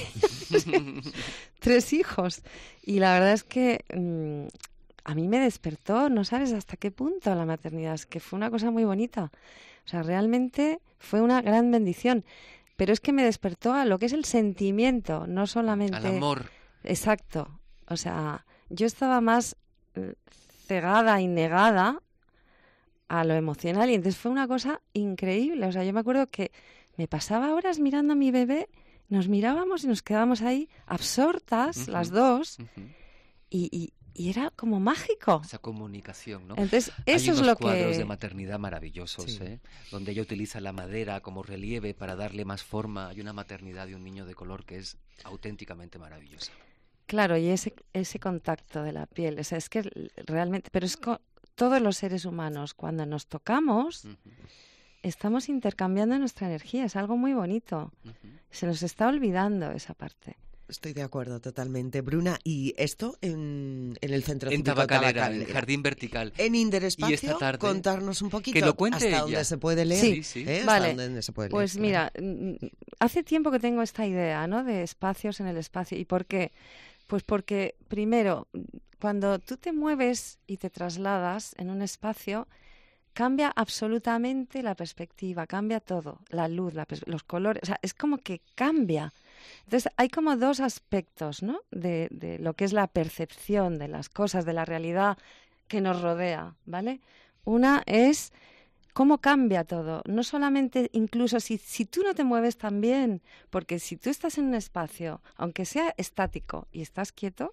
3 hijos. Y la verdad es que a mí me despertó, no sabes hasta qué punto la maternidad. Es que fue una cosa muy bonita. O sea, realmente fue una gran bendición. Pero es que me despertó a lo que es el sentimiento, no solamente... Al amor. Exacto. O sea, yo estaba más cegada y negada a lo emocional. Y entonces fue una cosa increíble. O sea, yo me acuerdo que me pasaba horas mirando a mi bebé, nos mirábamos y nos quedábamos ahí absortas las dos y y era como mágico. Esa comunicación, ¿no? Entonces, Hay eso es unos lo cuadros que... de maternidad maravillosos, donde ella utiliza la madera como relieve para darle más forma. Hay una maternidad de un niño de color que es auténticamente maravillosa. Claro, y ese contacto de la piel, o sea, es que realmente... Pero es todos los seres humanos, cuando nos tocamos, estamos intercambiando nuestra energía, es algo muy bonito. Se nos está olvidando esa parte. Estoy de acuerdo totalmente, Bruna. ¿Y esto en el Centro Cívico Tabacalera, en Jardín Vertical. En Interespacio, y esta tarde, contarnos un poquito que lo cuente hasta ella. dónde se puede leer. Sí. Vale. Hasta dónde se puede leer. Pues mira, hace tiempo que tengo esta idea, ¿no? De espacios en el espacio. ¿Y por qué? Pues porque, primero, cuando tú te mueves y te trasladas en un espacio, cambia absolutamente la perspectiva, cambia todo, la luz, los colores, o sea, es como que cambia. Entonces, hay como dos aspectos, ¿no? De lo que es la percepción de las cosas, de la realidad que nos rodea, ¿vale? Una es cómo cambia todo. No solamente, incluso si tú no te mueves también, porque si tú estás en un espacio, aunque sea estático y estás quieto,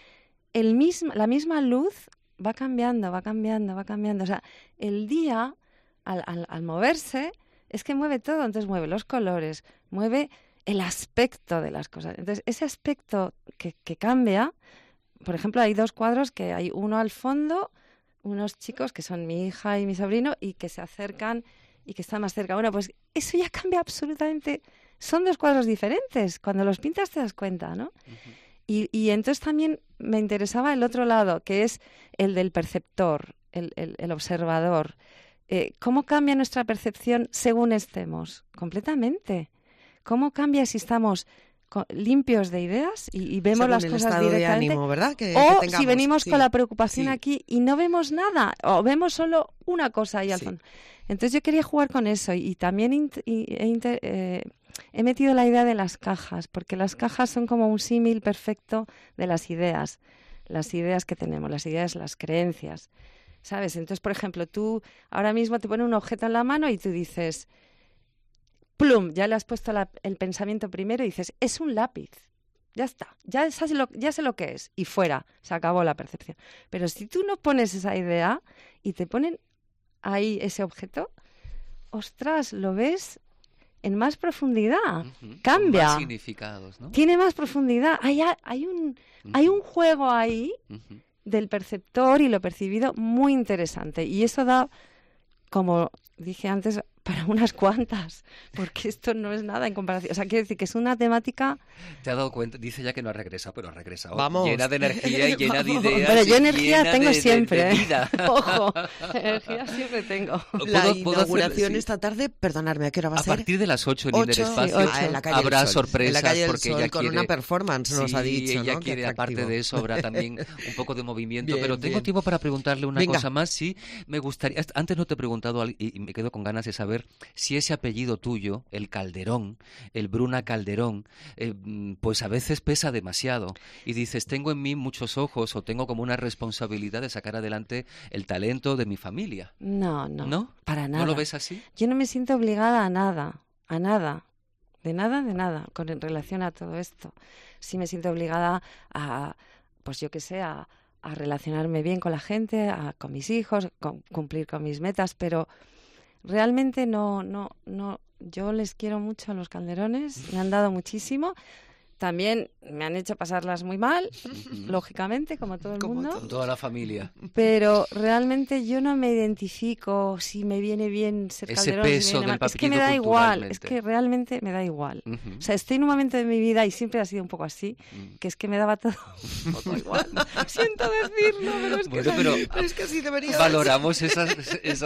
la misma luz va cambiando. O sea, el día, al moverse, es que mueve todo. Entonces mueve los colores, mueve el aspecto de las cosas. Entonces, ese aspecto que cambia, por ejemplo, hay dos cuadros que hay uno al fondo, unos chicos que son mi hija y mi sobrino y que se acercan y que están más cerca. Bueno, pues eso ya cambia absolutamente. Son dos cuadros diferentes. Cuando los pintas te das cuenta, ¿no? Y entonces también me interesaba el otro lado, que es el del perceptor, el observador. ¿Cómo cambia nuestra percepción según estemos? Completamente. ¿Cómo cambia si estamos limpios de ideas y vemos según las el cosas estado directamente? De ánimo, ¿verdad? Que o tengamos, si venimos con la preocupación aquí y no vemos nada, o vemos solo una cosa ahí al fondo. Entonces yo quería jugar con eso y también he metido la idea de las cajas, porque las cajas son como un símil perfecto de las ideas que tenemos, las ideas, las creencias, ¿sabes? Entonces, por ejemplo, tú ahora mismo te pones un objeto en la mano y tú dices, plum, ya le has puesto el pensamiento primero y dices, es un lápiz. Ya está, ya sé lo que es y fuera, se acabó la percepción. Pero si tú no pones esa idea y te ponen ahí ese objeto, ostras, lo ves en más profundidad, cambia. Con más significados, ¿no? Tiene más profundidad. Hay un juego ahí del perceptor y lo percibido muy interesante. Y eso da, como dije antes, para unas cuantas, porque esto no es nada en comparación. O sea, quiero decir que es una temática... ¿Te has dado cuenta? Dice ya que no ha regresado, pero ha regresado. Vamos. Llena de energía y llena de ideas. Pero yo energía tengo siempre. De vida. Ojo, energía siempre tengo. La inauguración esta tarde, perdonadme, ¿a qué hora va a ser? A partir de las 8 en Interespacio en la calle habrá del Sol. sorpresas. En la calle del porque Sol, ella con quiere, una performance, nos ha dicho, ella ¿no? quiere, aparte de eso, habrá también un poco de movimiento. Bien, pero tengo tiempo para preguntarle una cosa más. Sí, me gustaría... Antes no te he preguntado y me quedo con ganas de saber si ese apellido tuyo, el Calderón, el Bruna Calderón, pues a veces pesa demasiado y dices, tengo en mí muchos ojos o tengo como una responsabilidad de sacar adelante el talento de mi familia. No, para nada. ¿No lo ves así? Yo no me siento obligada a nada, de nada, en relación a todo esto. Sí me siento obligada a, pues yo qué sé, a relacionarme bien con la gente, con mis hijos, cumplir con mis metas, pero realmente no, yo les quiero mucho a los Calderones, me han dado muchísimo. También me han hecho pasarlas muy mal, lógicamente, como todo el mundo. Con toda la familia. Pero realmente yo no me identifico si me viene bien ser ese Calderón. peso si me del es que me da igual, es que realmente me da igual. O sea, estoy en un momento de mi vida, y siempre ha sido un poco así, que es que me daba todo un poco igual. Siento decirlo, pero es que, pero es que así debería valoramos esas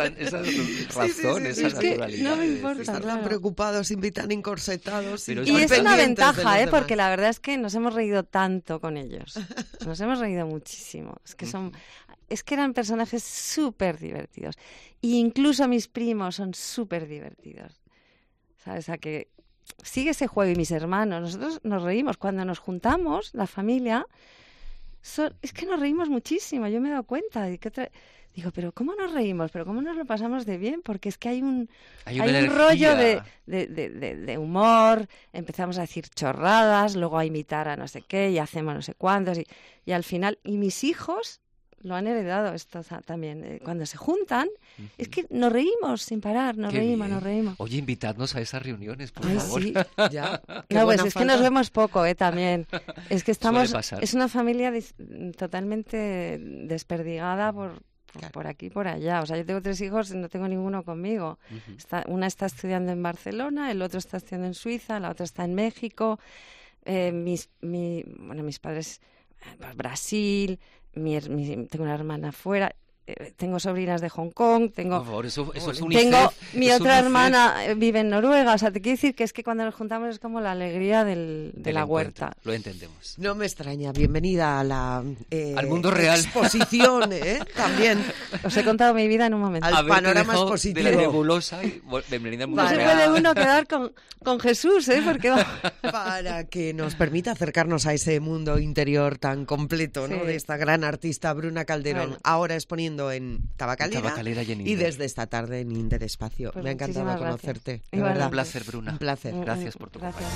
razones, esas naturalidades. No me importa. Están tan preocupados, invitan encorsetados. Y es una ventaja, porque la verdad es que nos hemos reído tanto con ellos. Nos hemos reído muchísimo. Es que eran personajes súper divertidos. E incluso mis primos son súper divertidos. ¿Sabes? O sea, que sigue ese juego y mis hermanos. Nosotros nos reímos. Cuando nos juntamos, la familia, es que nos reímos muchísimo. Yo me he dado cuenta. Digo, Digo, pero ¿cómo nos reímos? ¿Pero cómo nos lo pasamos de bien? Porque es que hay un energía. rollo de humor, empezamos a decir chorradas, luego a imitar a no sé qué, y hacemos no sé cuántos, y al final, y mis hijos lo han heredado esto también. Cuando se juntan, es que nos reímos sin parar, nos reímos. Oye, invitadnos a esas reuniones, por favor. Sí. Ya. No, pues es que nos vemos poco, también. Es que estamos, es una familia totalmente desperdigada por aquí y por allá. O sea, yo tengo 3 hijos y no tengo ninguno conmigo. Una está estudiando en Barcelona, el otro está estudiando en Suiza, la otra está en México. Mis padres, pues Brasil, tengo una hermana afuera. Tengo sobrinas de Hong Kong, por favor, eso es UNICEF, tengo mi otra hermana vive en Noruega, o sea, te quiero decir que es que cuando nos juntamos es como la alegría de la huerta. Lo entendemos. No me extraña, bienvenida a la al mundo real. Exposición, también. Os he contado mi vida en un momento. Al panorama expositivo. De la nebulosa y bienvenida al mundo real. No se puede uno quedar con Jesús, porque para que nos permita acercarnos a ese mundo interior tan completo, ¿no? De esta gran artista Bruna Calderón, ahora exponiendo en Tabacalera y desde esta tarde en Inder Espacio. Pues me ha encantado conocerte. De verdad. Un placer, Bruna. Un placer. Gracias por tu compañía.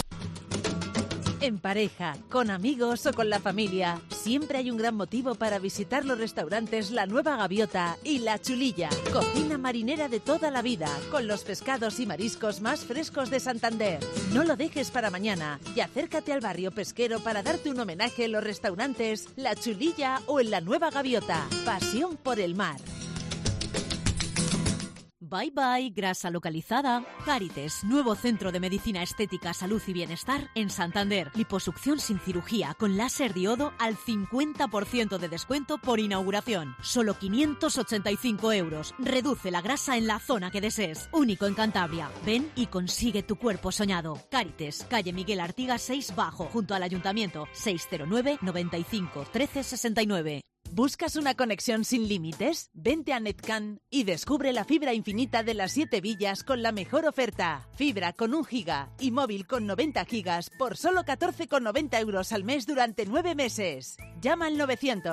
En pareja, con amigos o con la familia, siempre hay un gran motivo para visitar los restaurantes La Nueva Gaviota y La Chulilla. Cocina marinera de toda la vida, con los pescados y mariscos más frescos de Santander. No lo dejes para mañana y acércate al barrio pesquero para darte un homenaje en los restaurantes La Chulilla o en La Nueva Gaviota. Pasión por el mar. Bye bye, grasa localizada. Cárites, nuevo centro de medicina estética, salud y bienestar en Santander. Liposucción sin cirugía con láser diodo al 50% de descuento por inauguración. Solo 585 €. Reduce la grasa en la zona que desees. Único en Cantabria. Ven y consigue tu cuerpo soñado. Cárites, calle Miguel Artigas 6 Bajo, junto al Ayuntamiento. 609 95 13 69. ¿Buscas una conexión sin límites? Vente a Netcan y descubre la fibra infinita de las 7 villas con la mejor oferta. Fibra con 1 giga y móvil con 90 gigas por solo 14,90 € al mes durante 9 meses. Llama al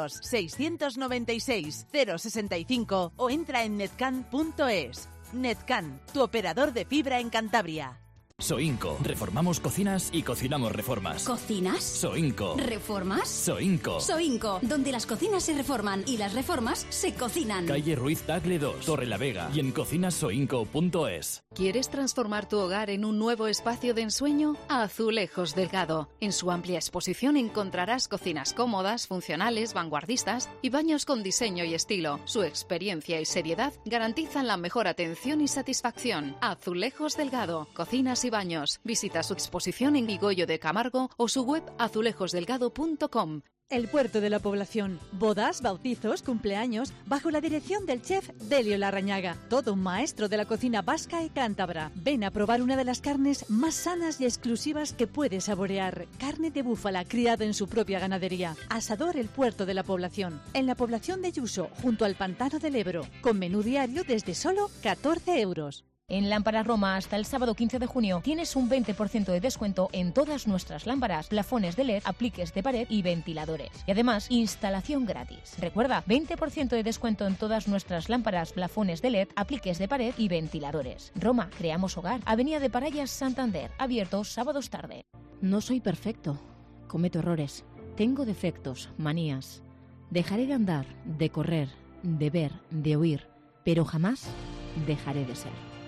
900-696-065 o entra en netcan.es. Netcan, tu operador de fibra en Cantabria. Soinco. Reformamos cocinas y cocinamos reformas. ¿Cocinas? Soinco. ¿Reformas? Soinco. Soinco, donde las cocinas se reforman y las reformas se cocinan. Calle Ruiz Tagle 2, Torrelavega y en cocinasoinco.es. ¿Quieres transformar tu hogar en un nuevo espacio de ensueño? Azulejos Delgado. En su amplia exposición encontrarás cocinas cómodas, funcionales, vanguardistas y baños con diseño y estilo. Su experiencia y seriedad garantizan la mejor atención y satisfacción. Azulejos Delgado. Cocinas y baños. Visita su exposición en Vigoyo de Camargo o su web azulejosdelgado.com. El Puerto de la Población. Bodas, bautizos, cumpleaños, bajo la dirección del chef Delio Larrañaga. Todo un maestro de la cocina vasca y cántabra. Ven a probar una de las carnes más sanas y exclusivas que puedes saborear. Carne de búfala criada en su propia ganadería. Asador El Puerto de la Población. En la población de Yuso, junto al pantano del Ebro. Con menú diario desde solo 14 €. En Lámparas Roma, hasta el sábado 15 de junio, tienes un 20% de descuento en todas nuestras lámparas, plafones de LED, apliques de pared y ventiladores. Y además, instalación gratis. Recuerda, 20% de descuento en todas nuestras lámparas, plafones de LED, apliques de pared y ventiladores. Roma, creamos hogar. Avenida de Parayas, Santander. Abierto sábados tarde. No soy perfecto. Cometo errores. Tengo defectos, manías. Dejaré de andar, de correr, de ver, de oír, pero jamás dejaré de ser.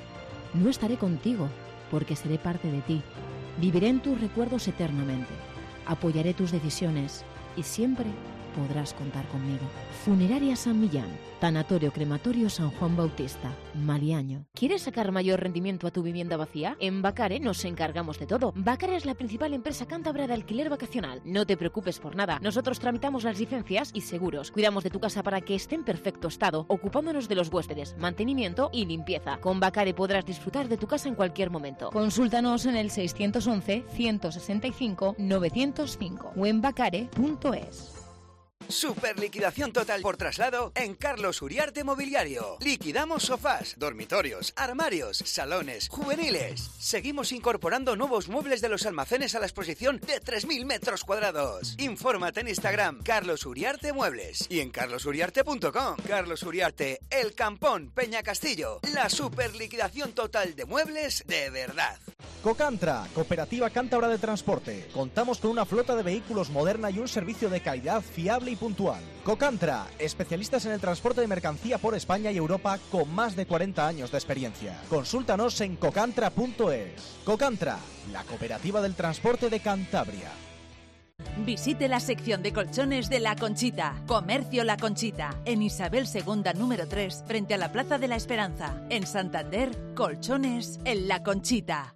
No estaré contigo, porque seré parte de ti. Viviré en tus recuerdos eternamente. Apoyaré tus decisiones y siempre podrás contar conmigo. Funeraria San Millán, Tanatorio Crematorio San Juan Bautista, Maliaño. ¿Quieres sacar mayor rendimiento a tu vivienda vacía? En Bacare nos encargamos de todo. Bacare es la principal empresa cántabra de alquiler vacacional. No te preocupes por nada. Nosotros tramitamos las licencias y seguros. Cuidamos de tu casa para que esté en perfecto estado, ocupándonos de los huéspedes, mantenimiento y limpieza. Con Bacare podrás disfrutar de tu casa en cualquier momento. Consúltanos en el 611 165 905 o en bacare.es. Super liquidación total por traslado en Carlos Uriarte Mobiliario. Liquidamos sofás, dormitorios, armarios, salones, juveniles. Seguimos incorporando nuevos muebles de los almacenes a la exposición de 3.000 metros cuadrados. Infórmate en Instagram, Carlos Uriarte Muebles, y en carlosuriarte.com. Carlos Uriarte, El Campón, Peña Castillo. La super liquidación total de muebles de verdad. Cocantra, Cooperativa Cántabra de Transporte. Contamos con una flota de vehículos moderna y un servicio de calidad fiable y puntual. Cocantra, especialistas en el transporte de mercancía por España y Europa con más de 40 años de experiencia. Consúltanos en cocantra.es. Cocantra, la cooperativa del transporte de Cantabria. Visite la sección de colchones de La Conchita. Comercio La Conchita. En Isabel II número 3, frente a la Plaza de la Esperanza. En Santander, colchones en La Conchita.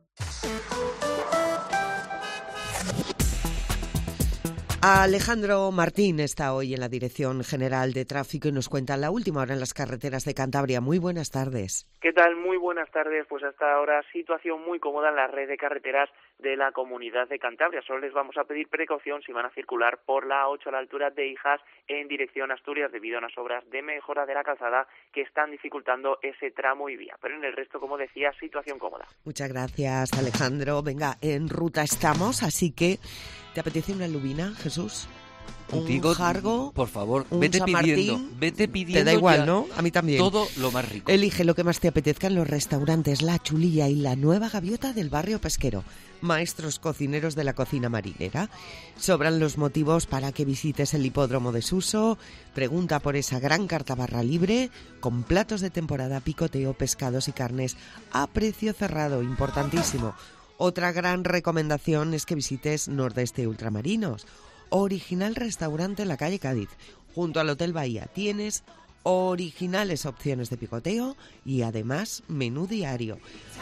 Alejandro Martín está hoy en la Dirección General de Tráfico y nos cuenta la última hora en las carreteras de Cantabria. Muy buenas tardes. ¿Qué tal? Muy buenas tardes. Pues hasta ahora situación muy cómoda en la red de carreteras de la Comunidad de Cantabria. Solo les vamos a pedir precaución si van a circular por la A8 a la altura de Hijas en dirección a Asturias debido a unas obras de mejora de la calzada que están dificultando ese tramo y vía. Pero en el resto, como decía, situación cómoda. Muchas gracias, Alejandro. Venga, en ruta estamos, así que ¿te apetece una lubina, Jesús? Contigo, un jargo, por favor, un vete San pidiendo, Martín. vete pidiendo. Te da igual, ya ¿no? A mí también. Todo lo más rico. Elige lo que más te apetezca en los restaurantes La Chulilla y La Nueva Gaviota del barrio pesquero. Maestros cocineros de la cocina marinera. Sobran los motivos para que visites el hipódromo de Suso. Pregunta por esa gran carta barra libre con platos de temporada, picoteo, pescados y carnes a precio cerrado. Importantísimo. Otra gran recomendación es que visites Nordeste Ultramarinos, original restaurante en la calle Cádiz, junto al Hotel Bahía. Tienes originales opciones de picoteo y además menú diario.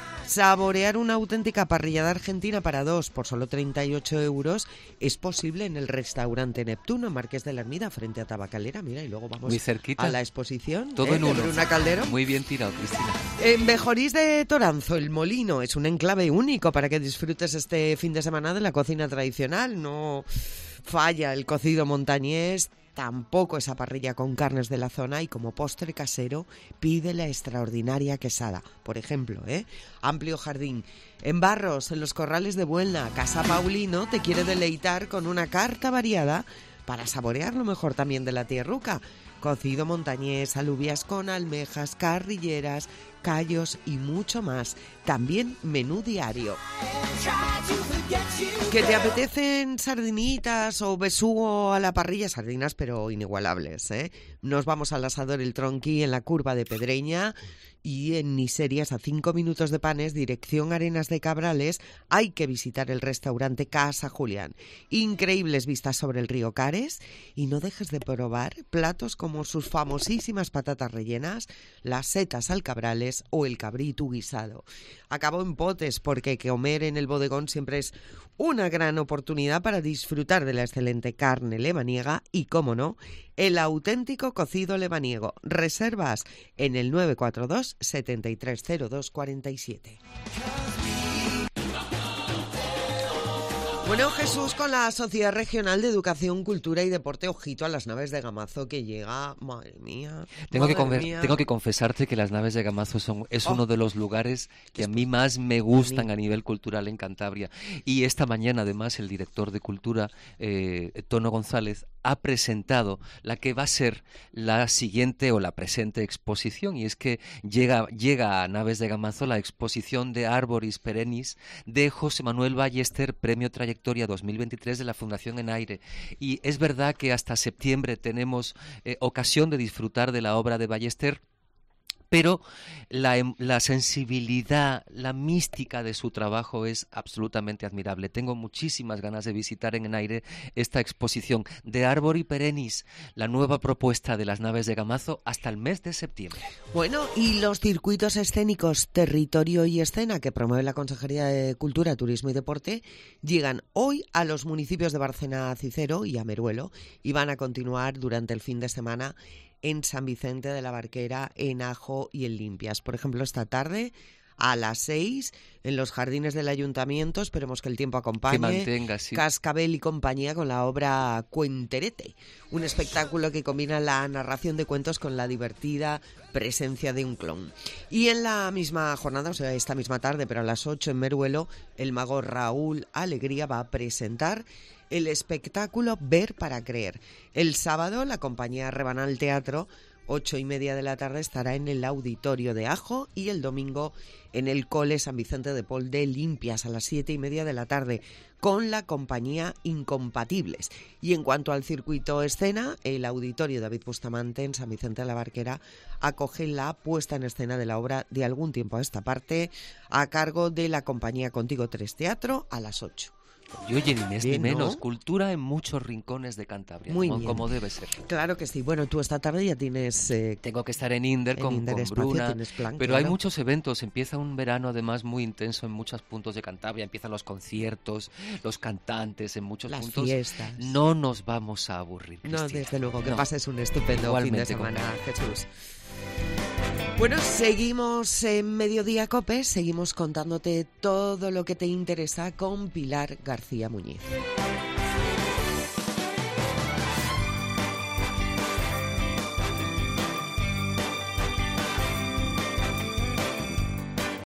Saborear una auténtica parrillada argentina para dos por solo 38 euros es posible en el restaurante Neptuno, Marqués de la Ermida, frente a Tabacalera. Mira, y luego vamos muy cerquita a la exposición. Todo en uno. Bruna Caldero. Muy bien tirado, Cristina. En Bejorís de Toranzo, El Molino, es un enclave único para que disfrutes este fin de semana de la cocina tradicional. No falla el cocido montañés, tampoco esa parrilla con carnes de la zona, y como postre casero pide la extraordinaria quesada. Por ejemplo, amplio jardín. En Barros, en los Corrales de Buelna, Casa Paulino te quiere deleitar con una carta variada para saborear lo mejor también de la tierruca. Cocido montañés, alubias con almejas, carrilleras, callos y mucho más. También menú diario. ¿Que te apetecen sardinitas o besugo a la parrilla? Sardinas, pero inigualables, ¿eh? Nos vamos al asador El Tronqui en la curva de Pedreña, y en Niserias, a 5 minutos de Panes, dirección Arenas de Cabrales, hay que visitar el restaurante Casa Julián. Increíbles vistas sobre el río Cares, y no dejes de probar platos como sus famosísimas patatas rellenas, las setas al cabrales o el cabrito guisado. Acabó en potes, porque comer en el bodegón siempre es una gran oportunidad para disfrutar de la excelente carne lebaniega y, cómo no, el auténtico cocido lebaniego. Reservas en el 942 7302 47. Bueno, Jesús, con la Sociedad Regional de Educación, Cultura y Deporte, ojito a las Naves de Gamazo, que llega, madre mía. Tengo que confesarte que las Naves de Gamazo es uno de los lugares que a mí más me gustan a nivel cultural en Cantabria. Y esta mañana, además, el director de Cultura, Tono González, ha presentado la que va a ser la siguiente o la presente exposición, y es que llega a Naves de Gamazo la exposición de Arboris Perennis de José Manuel Ballester, Premio Trayectoria 2023 de la Fundación Enaire. Y es verdad que hasta septiembre tenemos ocasión de disfrutar de la obra de Ballester, pero la sensibilidad, la mística de su trabajo es absolutamente admirable. Tengo muchísimas ganas de visitar en Enaire esta exposición de Arbori Perennis, la nueva propuesta de las Naves de Gamazo, hasta el mes de septiembre. Bueno, y los circuitos escénicos Territorio y Escena, que promueve la Consejería de Cultura, Turismo y Deporte, llegan hoy a los municipios de Bárcena, Cicero y Ameruelo, y van a continuar durante el fin de semana en San Vicente de la Barquera, en Ajo y en Limpias. Por ejemplo, esta tarde a las 6 en los jardines del Ayuntamiento. Esperemos que el tiempo acompañe. Que mantenga, sí. Cascabel y compañía con la obra Cuenterete, un espectáculo que combina la narración de cuentos con la divertida presencia de un clown. Y en la misma jornada, o sea, esta misma tarde, pero a las 8 en Meruelo, el mago Raúl Alegría va a presentar el espectáculo Ver para Creer. El sábado, la compañía Rebanal Teatro, 8:30 de la tarde, estará en el Auditorio de Ajo, y el domingo en el Cole San Vicente de Pol de Limpias a las 7:30 de la tarde con la compañía Incompatibles. Y en cuanto al circuito escena, el Auditorio David Bustamante en San Vicente de la Barquera acoge la puesta en escena de la obra De algún tiempo a esta parte, a cargo de la compañía Contigo 3 Teatro, a las 8. Y oye, ni más ni menos, ¿no? Cultura en muchos rincones de Cantabria, Muy como, bien. como debe ser. Claro que sí. Bueno, tú esta tarde ya tienes... Tengo que estar en Inder con Espacio, Bruna, tienes plan, pero claro. hay muchos eventos. Empieza un verano además muy intenso en muchos puntos de Cantabria. Empiezan los conciertos, los cantantes en muchos Las puntos. fiestas. No nos vamos a aburrir, No, Cristina. desde luego, que No. pases un estupendo Igualmente, fin de semana, compañero. Jesús. Bueno, seguimos en Mediodía Cope, seguimos contándote todo lo que te interesa con Pilar García Muñiz.